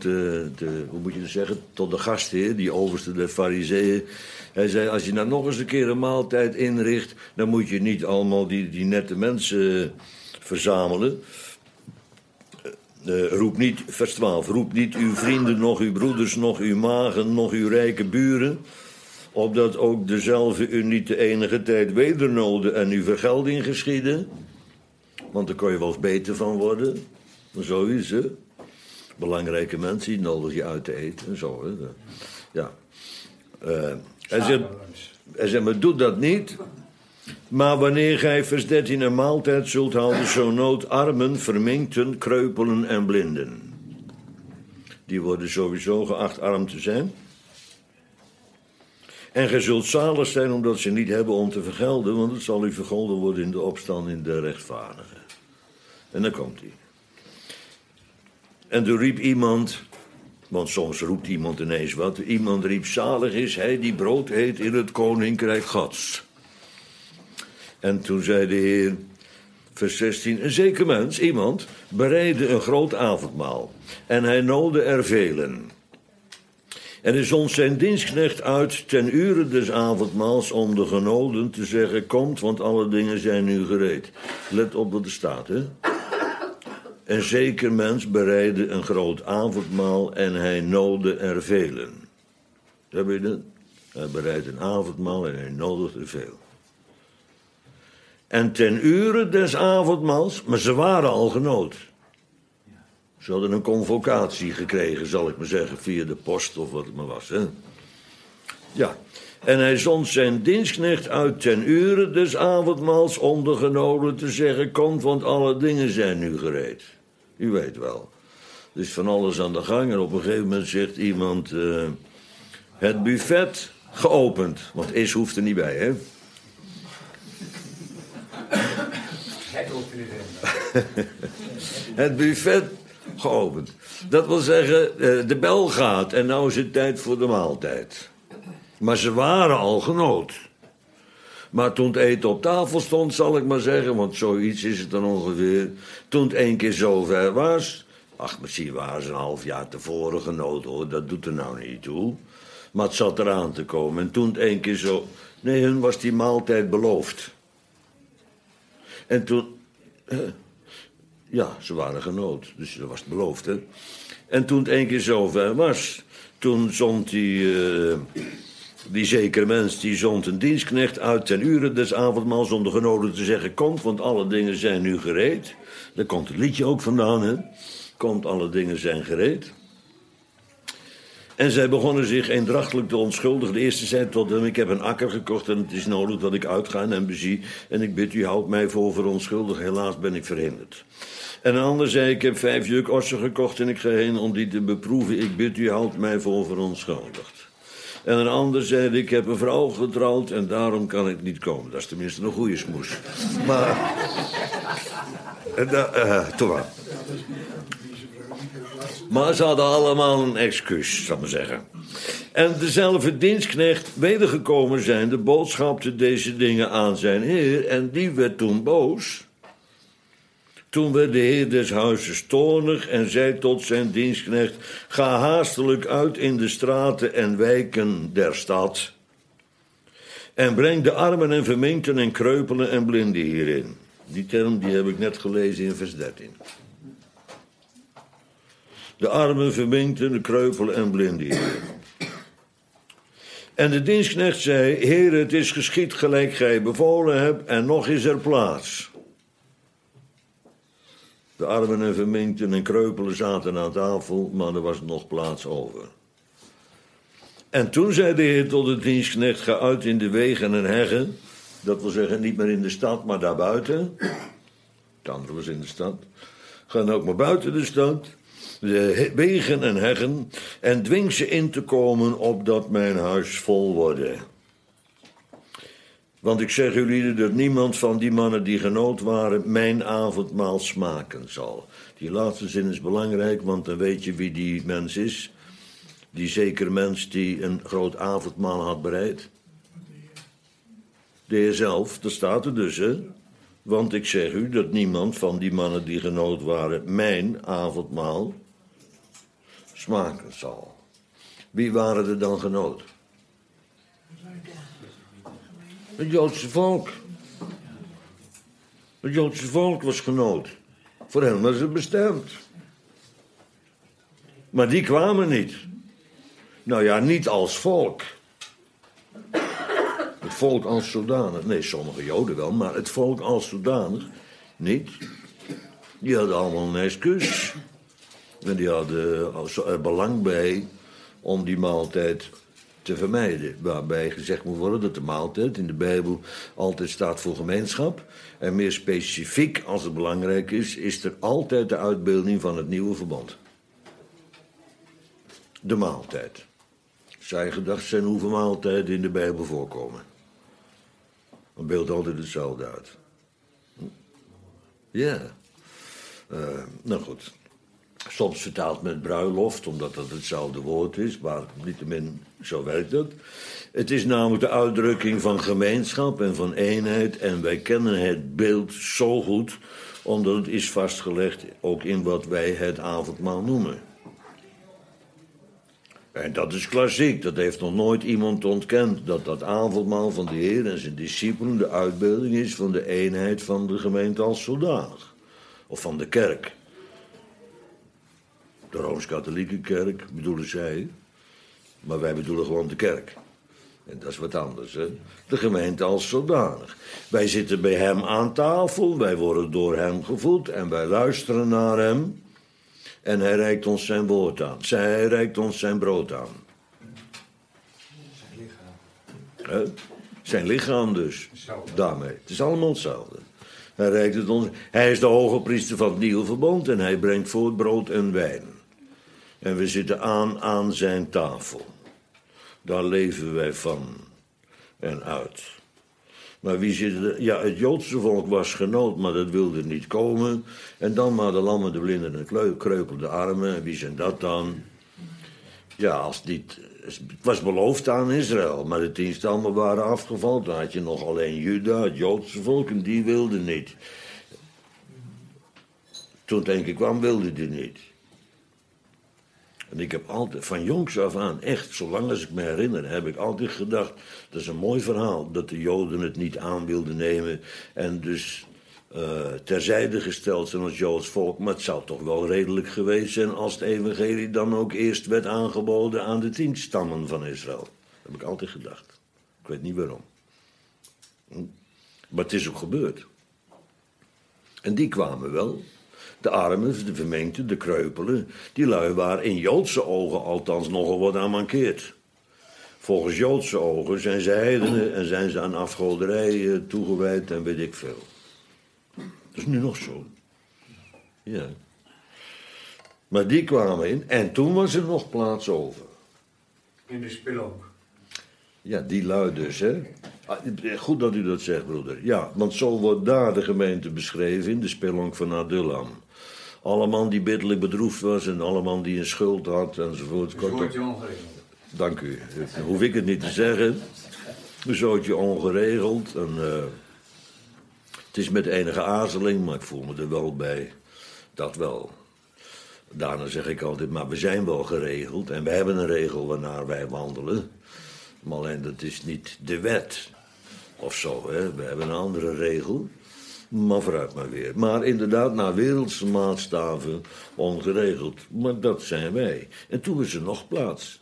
de gastheer, die overste der Farizeeën. Hij zei, als je nou nog eens een keer een maaltijd inricht, dan moet je niet allemaal die nette mensen verzamelen. Roep niet, vers 12, roep niet uw vrienden, nog uw broeders, nog uw magen, nog uw rijke buren, opdat ook dezelfde u niet de enige tijd wedernoden en uw vergelding geschieden. Want daar kon je wel eens beter van worden. Zoiets, hè. Belangrijke mensen, die nodig je uit te eten en zo, hè. Ja. Hij zegt, maar doe dat niet. Maar wanneer gij vers 13 een maaltijd zult houden, zo nood armen, verminkten, kreupelen en blinden. Die worden sowieso geacht arm te zijn. En gij zult zalig zijn omdat ze niet hebben om te vergelden, want het zal u vergolden worden in de opstanding der rechtvaardigen. En dan komt hij. En toen riep iemand, want soms roept iemand ineens wat, iemand riep, zalig is hij die brood eet in het koninkrijk Gods. En toen zei de Heer, vers 16, een zeker mens, iemand, bereidde een groot avondmaal. En hij noodde er velen. En hij zond zijn dienstknecht uit ten ure des avondmaals om de genoden te zeggen, komt, want alle dingen zijn nu gereed. Let op wat er staat, hè. Een zeker mens bereidde een groot avondmaal en hij noodde er velen. Heb je dat? Hij bereidt een avondmaal en hij nodigt er veel. En ten ure des avondmaals, maar ze waren al genood. Ze hadden een convocatie gekregen, zal ik maar zeggen, via de post of wat het maar was, hè. Ja, en hij zond zijn dienstknecht uit ten ure des avondmaals om de genoden te zeggen, komt, want alle dingen zijn nu gereed. U weet wel. Er is van alles aan de gang en op een gegeven moment zegt iemand, het buffet geopend. Want is hoeft er niet bij, hè. Het hoeft er niet in. Het buffet geopend. Dat wil zeggen, de bel gaat en nou is het tijd voor de maaltijd. Maar ze waren al genood. Maar toen het eten op tafel stond, zal ik maar zeggen, want zoiets is het dan ongeveer. Toen het 1 keer zover was, misschien waren ze een half jaar tevoren genood, hoor, dat doet er nou niet toe. Maar het zat eraan te komen. En toen het 1 keer zo, nee, hun was die maaltijd beloofd. En toen, ja, ze waren genood, dus dat was het beloofd, hè. En toen het 1 keer zover was, toen zond die zekere mens, die zond een dienstknecht uit ten ure des avondmaals om de genoden te zeggen, komt, want alle dingen zijn nu gereed. Daar komt het liedje ook vandaan, hè. Komt, alle dingen zijn gereed. En zij begonnen zich eendrachtelijk te onschuldigen. De eerste zei tot hem, ik heb een akker gekocht en het is nodig dat ik uitga en hem bezie. En ik bid u, houd mij voor verontschuldigd, helaas ben ik verhinderd. En een ander zei, ik heb 5 juk ossen gekocht en ik ga heen om die te beproeven. Ik bid u, houd mij voor verontschuldigd. En een ander zei, ik heb een vrouw getrouwd en daarom kan ik niet komen. Dat is tenminste een goede smoes. Maar, toen maar. Maar ze hadden allemaal een excuus, zal ik maar zeggen. En dezelfde dienstknecht, wedergekomen zijnde, boodschapte deze dingen aan zijn heer. En die werd toen boos. Toen werd de heer des huizes toornig en zei tot zijn dienstknecht, ga haastelijk uit in de straten en wijken der stad. En breng de armen en verminkten en kreupelen en blinden hierin. Die term die heb ik net gelezen in vers 13. De armen, verminkten, de kreupelen en blinden hierin. En de dienstknecht zei, Heer, het is geschied gelijk gij bevolen hebt en nog is er plaats. De armen en verminkten en kreupelen zaten aan tafel, maar er was nog plaats over. En toen zei de Heer tot de dienstknecht, ga uit in de wegen en heggen. Dat wil zeggen, niet meer in de stad, maar daarbuiten. Het andere was in de stad. Ga dan ook maar buiten de stad. De wegen en heggen. En dwing ze in te komen, opdat mijn huis vol worden. Want ik zeg jullie dat niemand van die mannen die genood waren mijn avondmaal smaken zal. Die laatste zin is belangrijk, want dan weet je wie die mens is. Die zeker mens die een groot avondmaal had bereid. De Heer zelf, dat staat er dus, hè. Want ik zeg u dat niemand van die mannen die genood waren mijn avondmaal smaken zal. Wie waren er dan genood? Het Joodse volk. Het Joodse volk was genood. Voor hen was het bestemd. Maar die kwamen niet. Nou ja, niet als volk. Het volk als zodanig. Nee, sommige Joden wel, maar het volk als zodanig niet. Die hadden allemaal een excuus. En die hadden er belang bij om die maaltijd te vermijden. Waarbij gezegd moet worden dat de maaltijd in de Bijbel altijd staat voor gemeenschap. En meer specifiek, als het belangrijk is er altijd de uitbeelding van het nieuwe verbond. De maaltijd. Zij gedacht zijn hoeveel maaltijden in de Bijbel voorkomen. Dan beeldt altijd hetzelfde uit. Ja. Nou goed. Soms vertaald met bruiloft, omdat dat hetzelfde woord is, maar niettemin zo werkt dat. Het is namelijk de uitdrukking van gemeenschap en van eenheid. En wij kennen het beeld zo goed, omdat het is vastgelegd ook in wat wij het avondmaal noemen. En dat is klassiek, dat heeft nog nooit iemand ontkend. Dat avondmaal van de Heer en zijn discipelen de uitbeelding is van de eenheid van de gemeente als zodanig. Of van de kerk. De Rooms-Katholieke kerk bedoelen zij, maar wij bedoelen gewoon de kerk. En dat is wat anders, hè. De gemeente als zodanig. Wij zitten bij hem aan tafel, wij worden door hem gevoed en wij luisteren naar hem. En hij reikt ons zijn woord aan. Hij reikt ons zijn brood aan. Zijn lichaam. Zijn lichaam dus. Daarmee. Het is allemaal hetzelfde. Hij reikt het ons. Hij is de hoge priester van het nieuwe verbond en hij brengt voort brood en wijn. En we zitten aan zijn tafel. Daar leven wij van en uit. Maar wie zit er? Ja, het Joodse volk was genood, maar dat wilde niet komen. En dan maar de lammen, de blinden en de kreupelde armen. En wie zijn dat dan? Ja, als niet... Het was beloofd aan Israël, maar de 10 stammen waren afgevallen. Dan had je nog alleen Juda, het Joodse volk, en die wilde niet. Toen het één keer kwam, wilde die niet. En ik heb altijd, van jongs af aan, echt, zolang als ik me herinner, heb ik altijd gedacht, dat is een mooi verhaal, dat de Joden het niet aan wilden nemen en dus terzijde gesteld zijn als Joods volk. Maar het zou toch wel redelijk geweest zijn als het evangelie dan ook eerst werd aangeboden aan de 10 stammen van Israël. Dat heb ik altijd gedacht. Ik weet niet waarom. Maar het is ook gebeurd. En die kwamen wel. De armen, de verminkten, de kreupelen, die lui waar in Joodse ogen althans nogal wat aan mankeert. Volgens Joodse ogen zijn ze heidenen en zijn ze aan afgoderij toegewijd en weet ik veel. Dat is nu nog zo. Ja. Maar die kwamen in en toen was er nog plaats over. In de spelonk. Ja, die lui dus, hè. Goed dat u dat zegt, broeder. Ja, want zo wordt daar de gemeente beschreven in de spelonk van Adullam. Alle man die biddelijk bedroefd was en alle man die een schuld had enzovoort. Een zootje ongeregeld. Dank u. Dan hoef ik het niet te zeggen. Een zootje ongeregeld. En, het is met enige aarzeling, maar ik voel me er wel bij. Dat wel. Daarna zeg ik altijd, maar we zijn wel geregeld. En we hebben een regel waarnaar wij wandelen. Maar alleen dat is niet de wet. Of zo, hè. We hebben een andere regel. Maar vooruit maar weer. Maar inderdaad, naar wereldse maatstaven ongeregeld. Maar dat zijn wij. En toen is er nog plaats.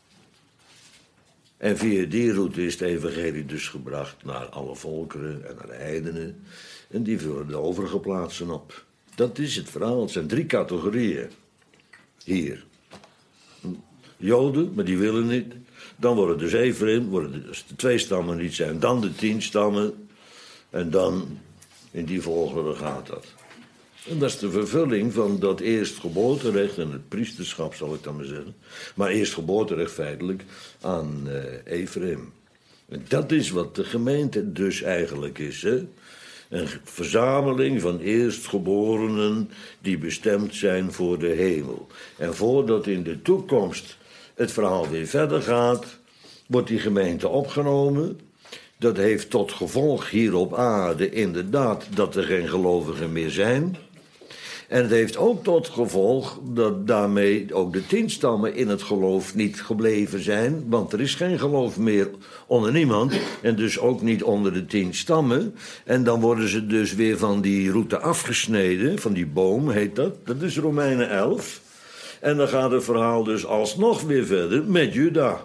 En via die route is het evangelie dus gebracht naar alle volkeren en naar de heidenen. En die vullen de overige plaatsen op. Dat is het verhaal. Het zijn 3 categorieën. Hier. Joden, maar die willen niet. Dan worden dus Ephraim, als de 2 stammen niet zijn, dan de 10 stammen. En dan, in die volgorde gaat dat. En dat is de vervulling van dat eerstgeboorterecht en het priesterschap, zal ik dan maar zeggen. Maar eerstgeboorterecht feitelijk aan Ephraim. En dat is wat de gemeente dus eigenlijk is, hè. Een verzameling van eerstgeborenen die bestemd zijn voor de hemel. En voordat in de toekomst het verhaal weer verder gaat, wordt die gemeente opgenomen. Dat heeft tot gevolg hier op aarde inderdaad dat er geen gelovigen meer zijn. En het heeft ook tot gevolg dat daarmee ook de 10 stammen in het geloof niet gebleven zijn. Want er is geen geloof meer onder niemand. En dus ook niet onder de 10 stammen. En dan worden ze dus weer van die route afgesneden. Van die boom heet dat. Dat is Romeinen 11. En dan gaat het verhaal dus alsnog weer verder met Juda.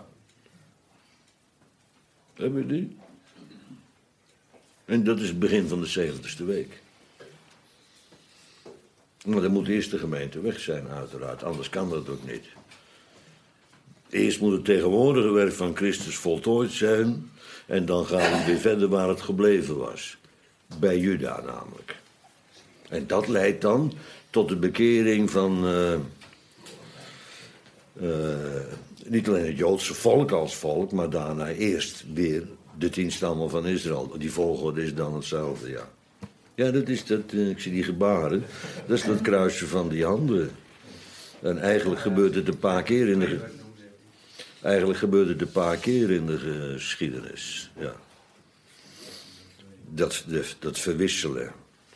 Hebben we die? En dat is het begin van de 70ste week. Maar dan moet eerst de gemeente weg zijn, uiteraard. Anders kan dat ook niet. Eerst moet het tegenwoordige werk van Christus voltooid zijn. En dan gaat het weer verder waar het gebleven was. Bij Juda namelijk. En dat leidt dan tot de bekering van... niet alleen het Joodse volk als volk, maar daarna eerst weer de 10 stammen van Israël. Die volgorde is dan hetzelfde, ja. Ja, dat is dat, ik zie die gebaren. Dat is dat kruisje van die handen. En eigenlijk gebeurt het een paar keer in de... Eigenlijk gebeurt het een paar keer in de geschiedenis, ja. Dat verwisselen.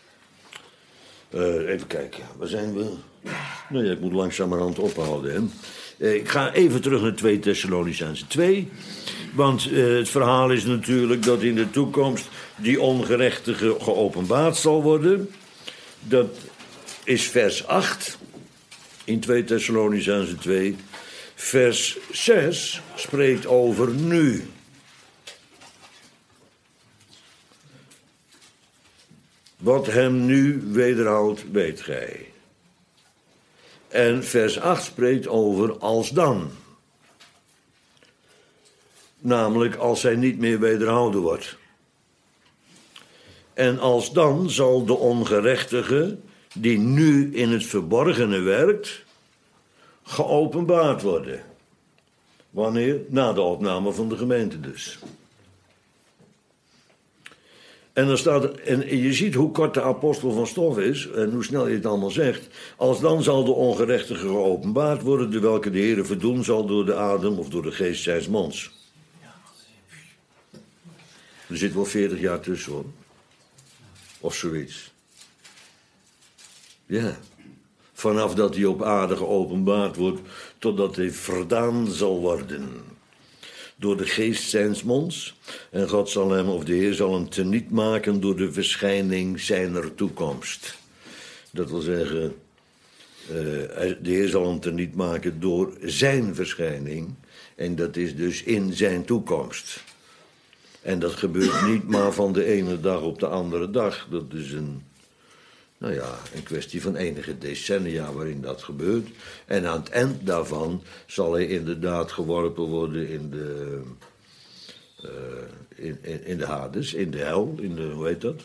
Even kijken, waar zijn we? Nou ja, ik moet langzamerhand ophouden, hè. Ik ga even terug naar 2 Thessalonicenzen 2. Want het verhaal is natuurlijk dat in de toekomst die ongerechtige geopenbaard zal worden. Dat is vers 8 in 2 Thessalonicenzen 2. Vers 6 spreekt over nu. Wat hem nu wederhoudt, weet gij. En vers 8 spreekt over als dan. Namelijk als hij niet meer wederhouden wordt. En als dan zal de ongerechtige, die nu in het verborgene werkt, geopenbaard worden. Wanneer? Na de opname van de gemeente dus. En dan staat, en je ziet hoe kort de apostel van stof is en hoe snel hij het allemaal zegt. Als dan zal de ongerechtige geopenbaard worden, de welke de Heere verdoen zal door de adem of door de geest zijns monds. Er zit wel 40 jaar tussen, hoor. Of zoiets. Ja. Vanaf dat hij op aarde geopenbaard wordt, totdat hij verdaan zal worden. Door de geest zijns monds. En God zal hem, of de Heer zal hem teniet maken door de verschijning zijner toekomst. Dat wil zeggen, de Heer zal hem teniet maken door zijn verschijning. En dat is dus in zijn toekomst. En dat gebeurt niet maar van de ene dag op de andere dag. Dat is een kwestie van enige decennia waarin dat gebeurt. En aan het eind daarvan zal hij inderdaad geworpen worden in de Hades, in de hel, hoe heet dat?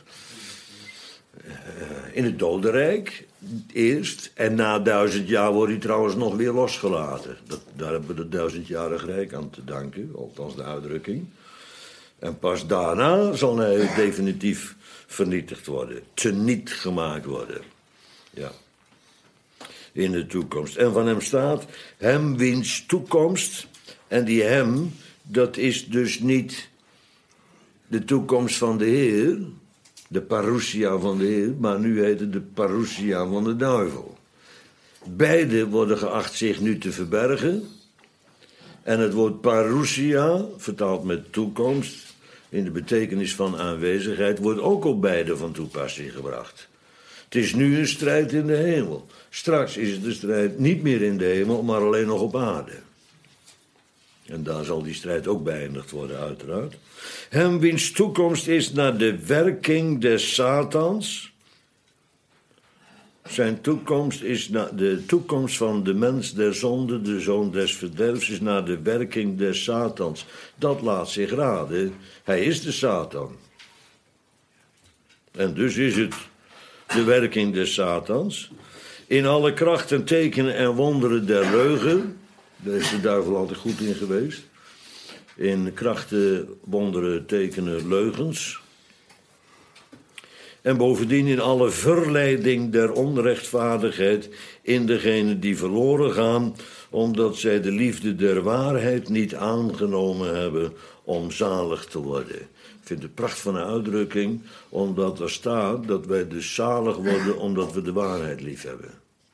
In het dodenrijk eerst. En na 1000 jaar wordt hij trouwens nog weer losgelaten. Daar hebben we de 1000-jarig rijk aan te danken, althans de uitdrukking. En pas daarna zal hij definitief vernietigd worden. Teniet gemaakt worden. Ja. In de toekomst. En van hem staat, hem wiens toekomst. En die hem, dat is dus niet de toekomst van de Heer. De parousia van de Heer. Maar nu heet het de parousia van de duivel. Beide worden geacht zich nu te verbergen. En het woord parousia, vertaald met toekomst, in de betekenis van aanwezigheid, wordt ook op beide van toepassing gebracht. Het is nu een strijd in de hemel. Straks is het de strijd niet meer in de hemel, maar alleen nog op aarde. En daar zal die strijd ook beëindigd worden, uiteraard. Hem wiens toekomst is naar de werking des Satans. Zijn toekomst is naar de toekomst van de mens der zonde, de zoon des verderfs, is naar de werking des Satans. Dat laat zich raden. Hij is de Satan. En dus is het de werking des Satans. In alle krachten, tekenen en wonderen der leugen. Daar is de duivel altijd goed in geweest. In krachten, wonderen, tekenen, leugens. En bovendien in alle verleiding der onrechtvaardigheid in degenen die verloren gaan, omdat zij de liefde der waarheid niet aangenomen hebben om zalig te worden. Ik vind het pracht van een uitdrukking, omdat er staat dat wij dus zalig worden omdat we de waarheid lief hebben.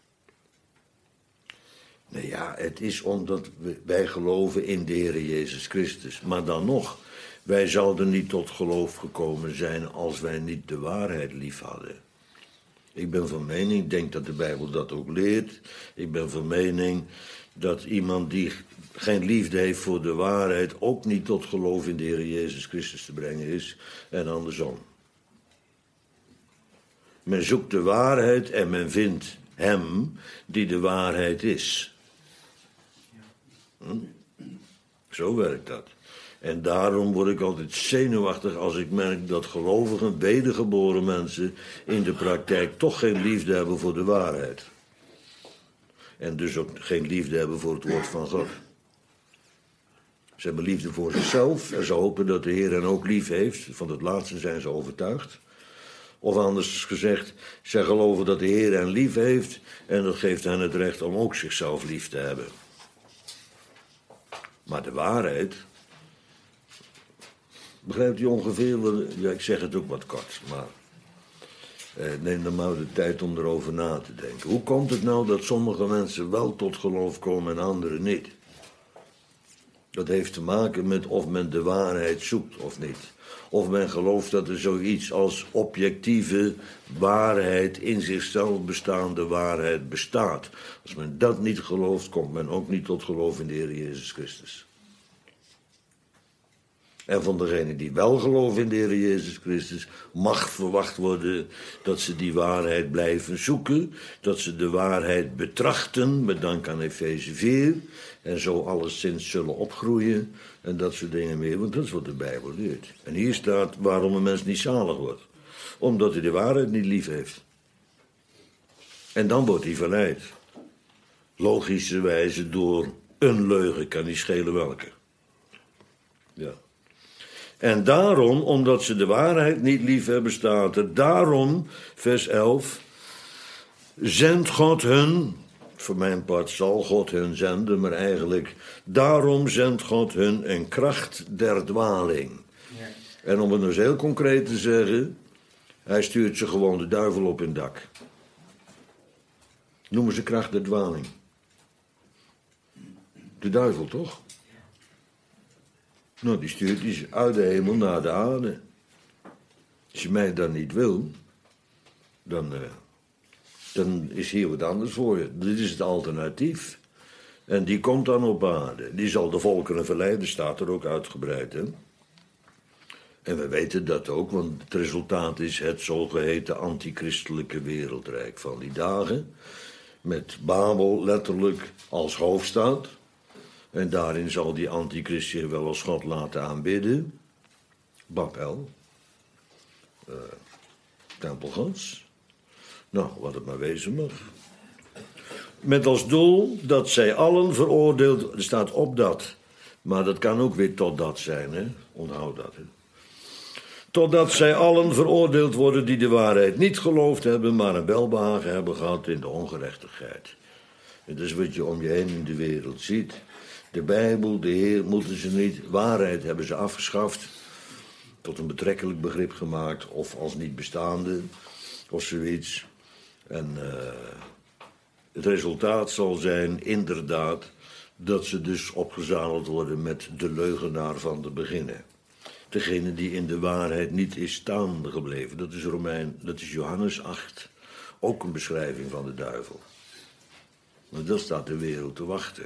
Nou ja, het is omdat wij geloven in de Heer Jezus Christus. Maar dan nog, wij zouden niet tot geloof gekomen zijn als wij niet de waarheid lief hadden. Ik ben van mening, ik denk dat de Bijbel dat ook leert. Ik ben van mening dat iemand die geen liefde heeft voor de waarheid ook niet tot geloof in de Heer Jezus Christus te brengen is. En andersom. Men zoekt de waarheid en men vindt hem die de waarheid is. Zo werkt dat. En daarom word ik altijd zenuwachtig als ik merk dat gelovigen, wedergeboren mensen, in de praktijk toch geen liefde hebben voor de waarheid. En dus ook geen liefde hebben voor het woord van God. Ze hebben liefde voor zichzelf en ze hopen dat de Heer hen ook lief heeft. Van het laatste zijn ze overtuigd. Of anders gezegd, zij geloven dat de Heer hen lief heeft en dat geeft hen het recht om ook zichzelf lief te hebben. Maar de waarheid, begrijpt u ongeveer, ja, ik zeg het ook wat kort, maar neem dan maar de tijd om erover na te denken. Hoe komt het nou dat sommige mensen wel tot geloof komen en anderen niet? Dat heeft te maken met of men de waarheid zoekt of niet. Of men gelooft dat er zoiets als objectieve waarheid, in zichzelf bestaande waarheid bestaat. Als men dat niet gelooft, komt men ook niet tot geloof in de Heer Jezus Christus. En van degenen die wel geloven in de Heer Jezus Christus mag verwacht worden dat ze die waarheid blijven zoeken, dat ze de waarheid betrachten, met dank aan Efeze 4, en zo alleszins zullen opgroeien en dat soort dingen meer, want dat is wat de Bijbel leert. En hier staat waarom een mens niet zalig wordt, omdat hij de waarheid niet lief heeft. En dan wordt hij verleid, logischerwijze door een leugen, kan niet schelen welke. Ja. En daarom, omdat ze de waarheid niet lief hebben, staat er, daarom, vers 11, zendt God hun, voor mijn part zal God hun zenden, maar eigenlijk, daarom zendt God hun een kracht der dwaling. Ja. En om het dus heel concreet te zeggen, hij stuurt ze gewoon de duivel op hun dak. Noemen ze kracht der dwaling. De duivel, toch? Nou, die stuurt die uit de hemel naar de aarde. Als je mij dan niet wil, dan is hier wat anders voor je. Dit is het alternatief. En die komt dan op aarde. Die zal de volkeren verleiden, staat er ook uitgebreid, hè? En we weten dat ook, want het resultaat is het zogeheten antichristelijke wereldrijk van die dagen. Met Babel letterlijk als hoofdstad. En daarin zal die antichrist zich wel als God laten aanbidden. Babel. Tempelgods. Nou, wat het maar wezen mag. Met als doel dat zij allen veroordeeld... Er staat op dat. Maar dat kan ook weer tot dat zijn, hè. Onthoud dat, hè. Totdat zij allen veroordeeld worden die de waarheid niet geloofd hebben... maar een welbehagen hebben gehad in de ongerechtigheid. En dat is wat je om je heen in de wereld ziet... De Bijbel, de Heer, moeten ze niet. Waarheid hebben ze afgeschaft. Tot een betrekkelijk begrip gemaakt. Of als niet bestaande. Of zoiets. En het resultaat zal zijn, inderdaad, dat ze dus opgezadeld worden met de leugenaar van de beginnen. Degene die in de waarheid niet is staande gebleven. Dat is Johannes 8. Ook een beschrijving van de duivel. Maar dat staat de wereld te wachten.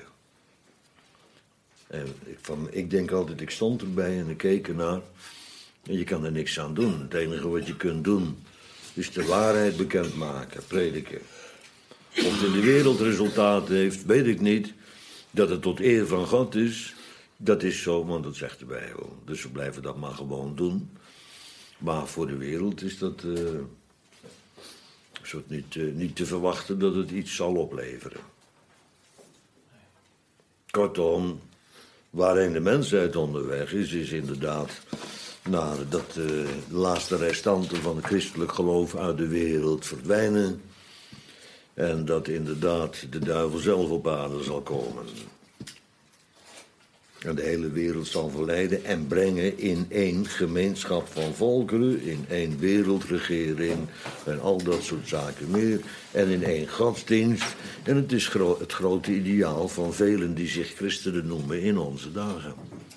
En ik denk altijd, ik stond erbij en ik keek ernaar. En je kan er niks aan doen. Het enige wat je kunt doen, is de waarheid bekendmaken, prediken. Of het in de wereld resultaat heeft, weet ik niet. Dat het tot eer van God is, dat is zo, want dat zegt de Bijbel. Dus we blijven dat maar gewoon doen. Maar voor de wereld is dat niet te verwachten dat het iets zal opleveren. Kortom, waarheen de mensheid onderweg is inderdaad dat de laatste restanten van het christelijk geloof uit de wereld verdwijnen. En dat inderdaad de duivel zelf op aarde zal komen. En de hele wereld zal verleiden en brengen in één gemeenschap van volkeren, in één wereldregering en al dat soort zaken meer. En in één godsdienst. En het is het grote ideaal van velen die zich christenen noemen in onze dagen.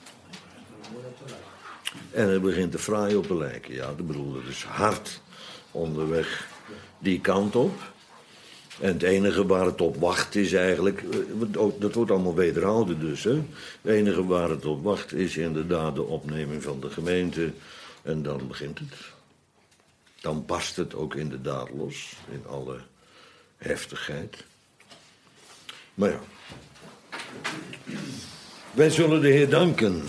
En het begint er fraai op te lijken. Ja, ik bedoel, het is hard onderweg die kant op. En het enige waar het op wacht is eigenlijk... Dat wordt allemaal wederhouden dus, hè. Het enige waar het op wacht is inderdaad de opneming van de gemeente. En dan begint het. Dan barst het ook inderdaad los in alle heftigheid. Maar ja, wij zullen de Heer danken.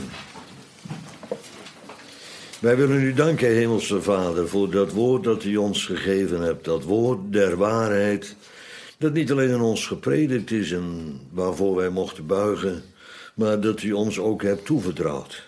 Wij willen u danken, Hemelse Vader, voor dat woord dat u ons gegeven hebt. Dat woord der waarheid, dat niet alleen aan ons gepredikt is en waarvoor wij mochten buigen, maar dat u ons ook hebt toevertrouwd.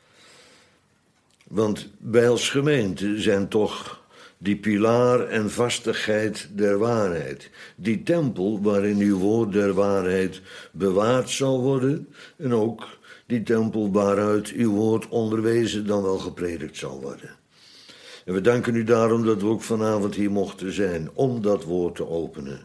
Want wij als gemeente zijn toch die pilaar en vastigheid der waarheid. Die tempel waarin uw woord der waarheid bewaard zal worden. En ook die tempel waaruit uw woord onderwezen dan wel gepredikt zal worden. En we danken u daarom dat we ook vanavond hier mochten zijn om dat woord te openen.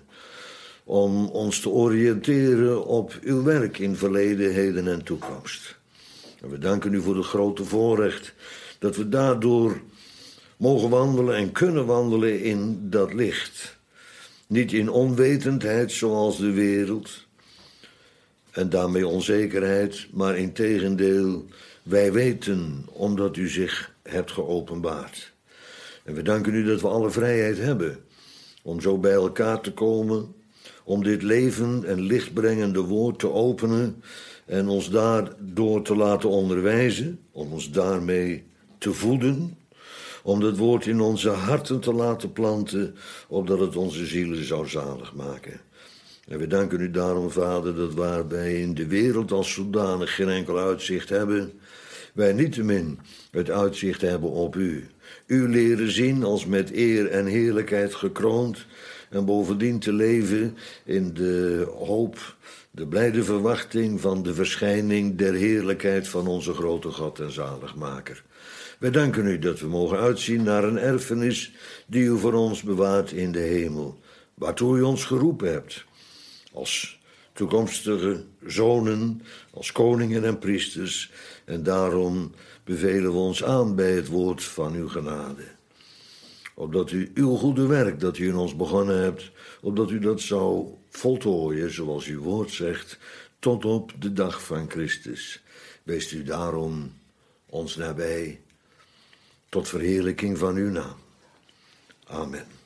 Om ons te oriënteren op uw werk in verleden, heden en toekomst. En we danken u voor het grote voorrecht dat we daardoor mogen wandelen en kunnen wandelen in dat licht. Niet in onwetendheid zoals de wereld en daarmee onzekerheid, maar integendeel, wij weten omdat u zich hebt geopenbaard. En we danken u dat we alle vrijheid hebben om zo bij elkaar te komen, om dit leven en lichtbrengende woord te openen en ons daardoor te laten onderwijzen, om ons daarmee te voeden, om dat woord in onze harten te laten planten, opdat het onze zielen zou zalig maken. En we danken u daarom, Vader, dat waar wij in de wereld als zodanig geen enkel uitzicht hebben, wij niettemin het uitzicht hebben op u. U leren zien als met eer en heerlijkheid gekroond en bovendien te leven in de hoop, de blijde verwachting van de verschijning der heerlijkheid van onze grote God en zaligmaker. Wij danken u dat we mogen uitzien naar een erfenis die u voor ons bewaart in de hemel, waartoe u ons geroepen hebt, als toekomstige zonen, als koningen en priesters, en daarom bevelen we ons aan bij het woord van uw genade. Opdat u uw goede werk dat u in ons begonnen hebt, opdat u dat zou voltooien, zoals uw woord zegt, tot op de dag van Christus. Wees u daarom ons nabij, tot verheerlijking van uw naam. Amen.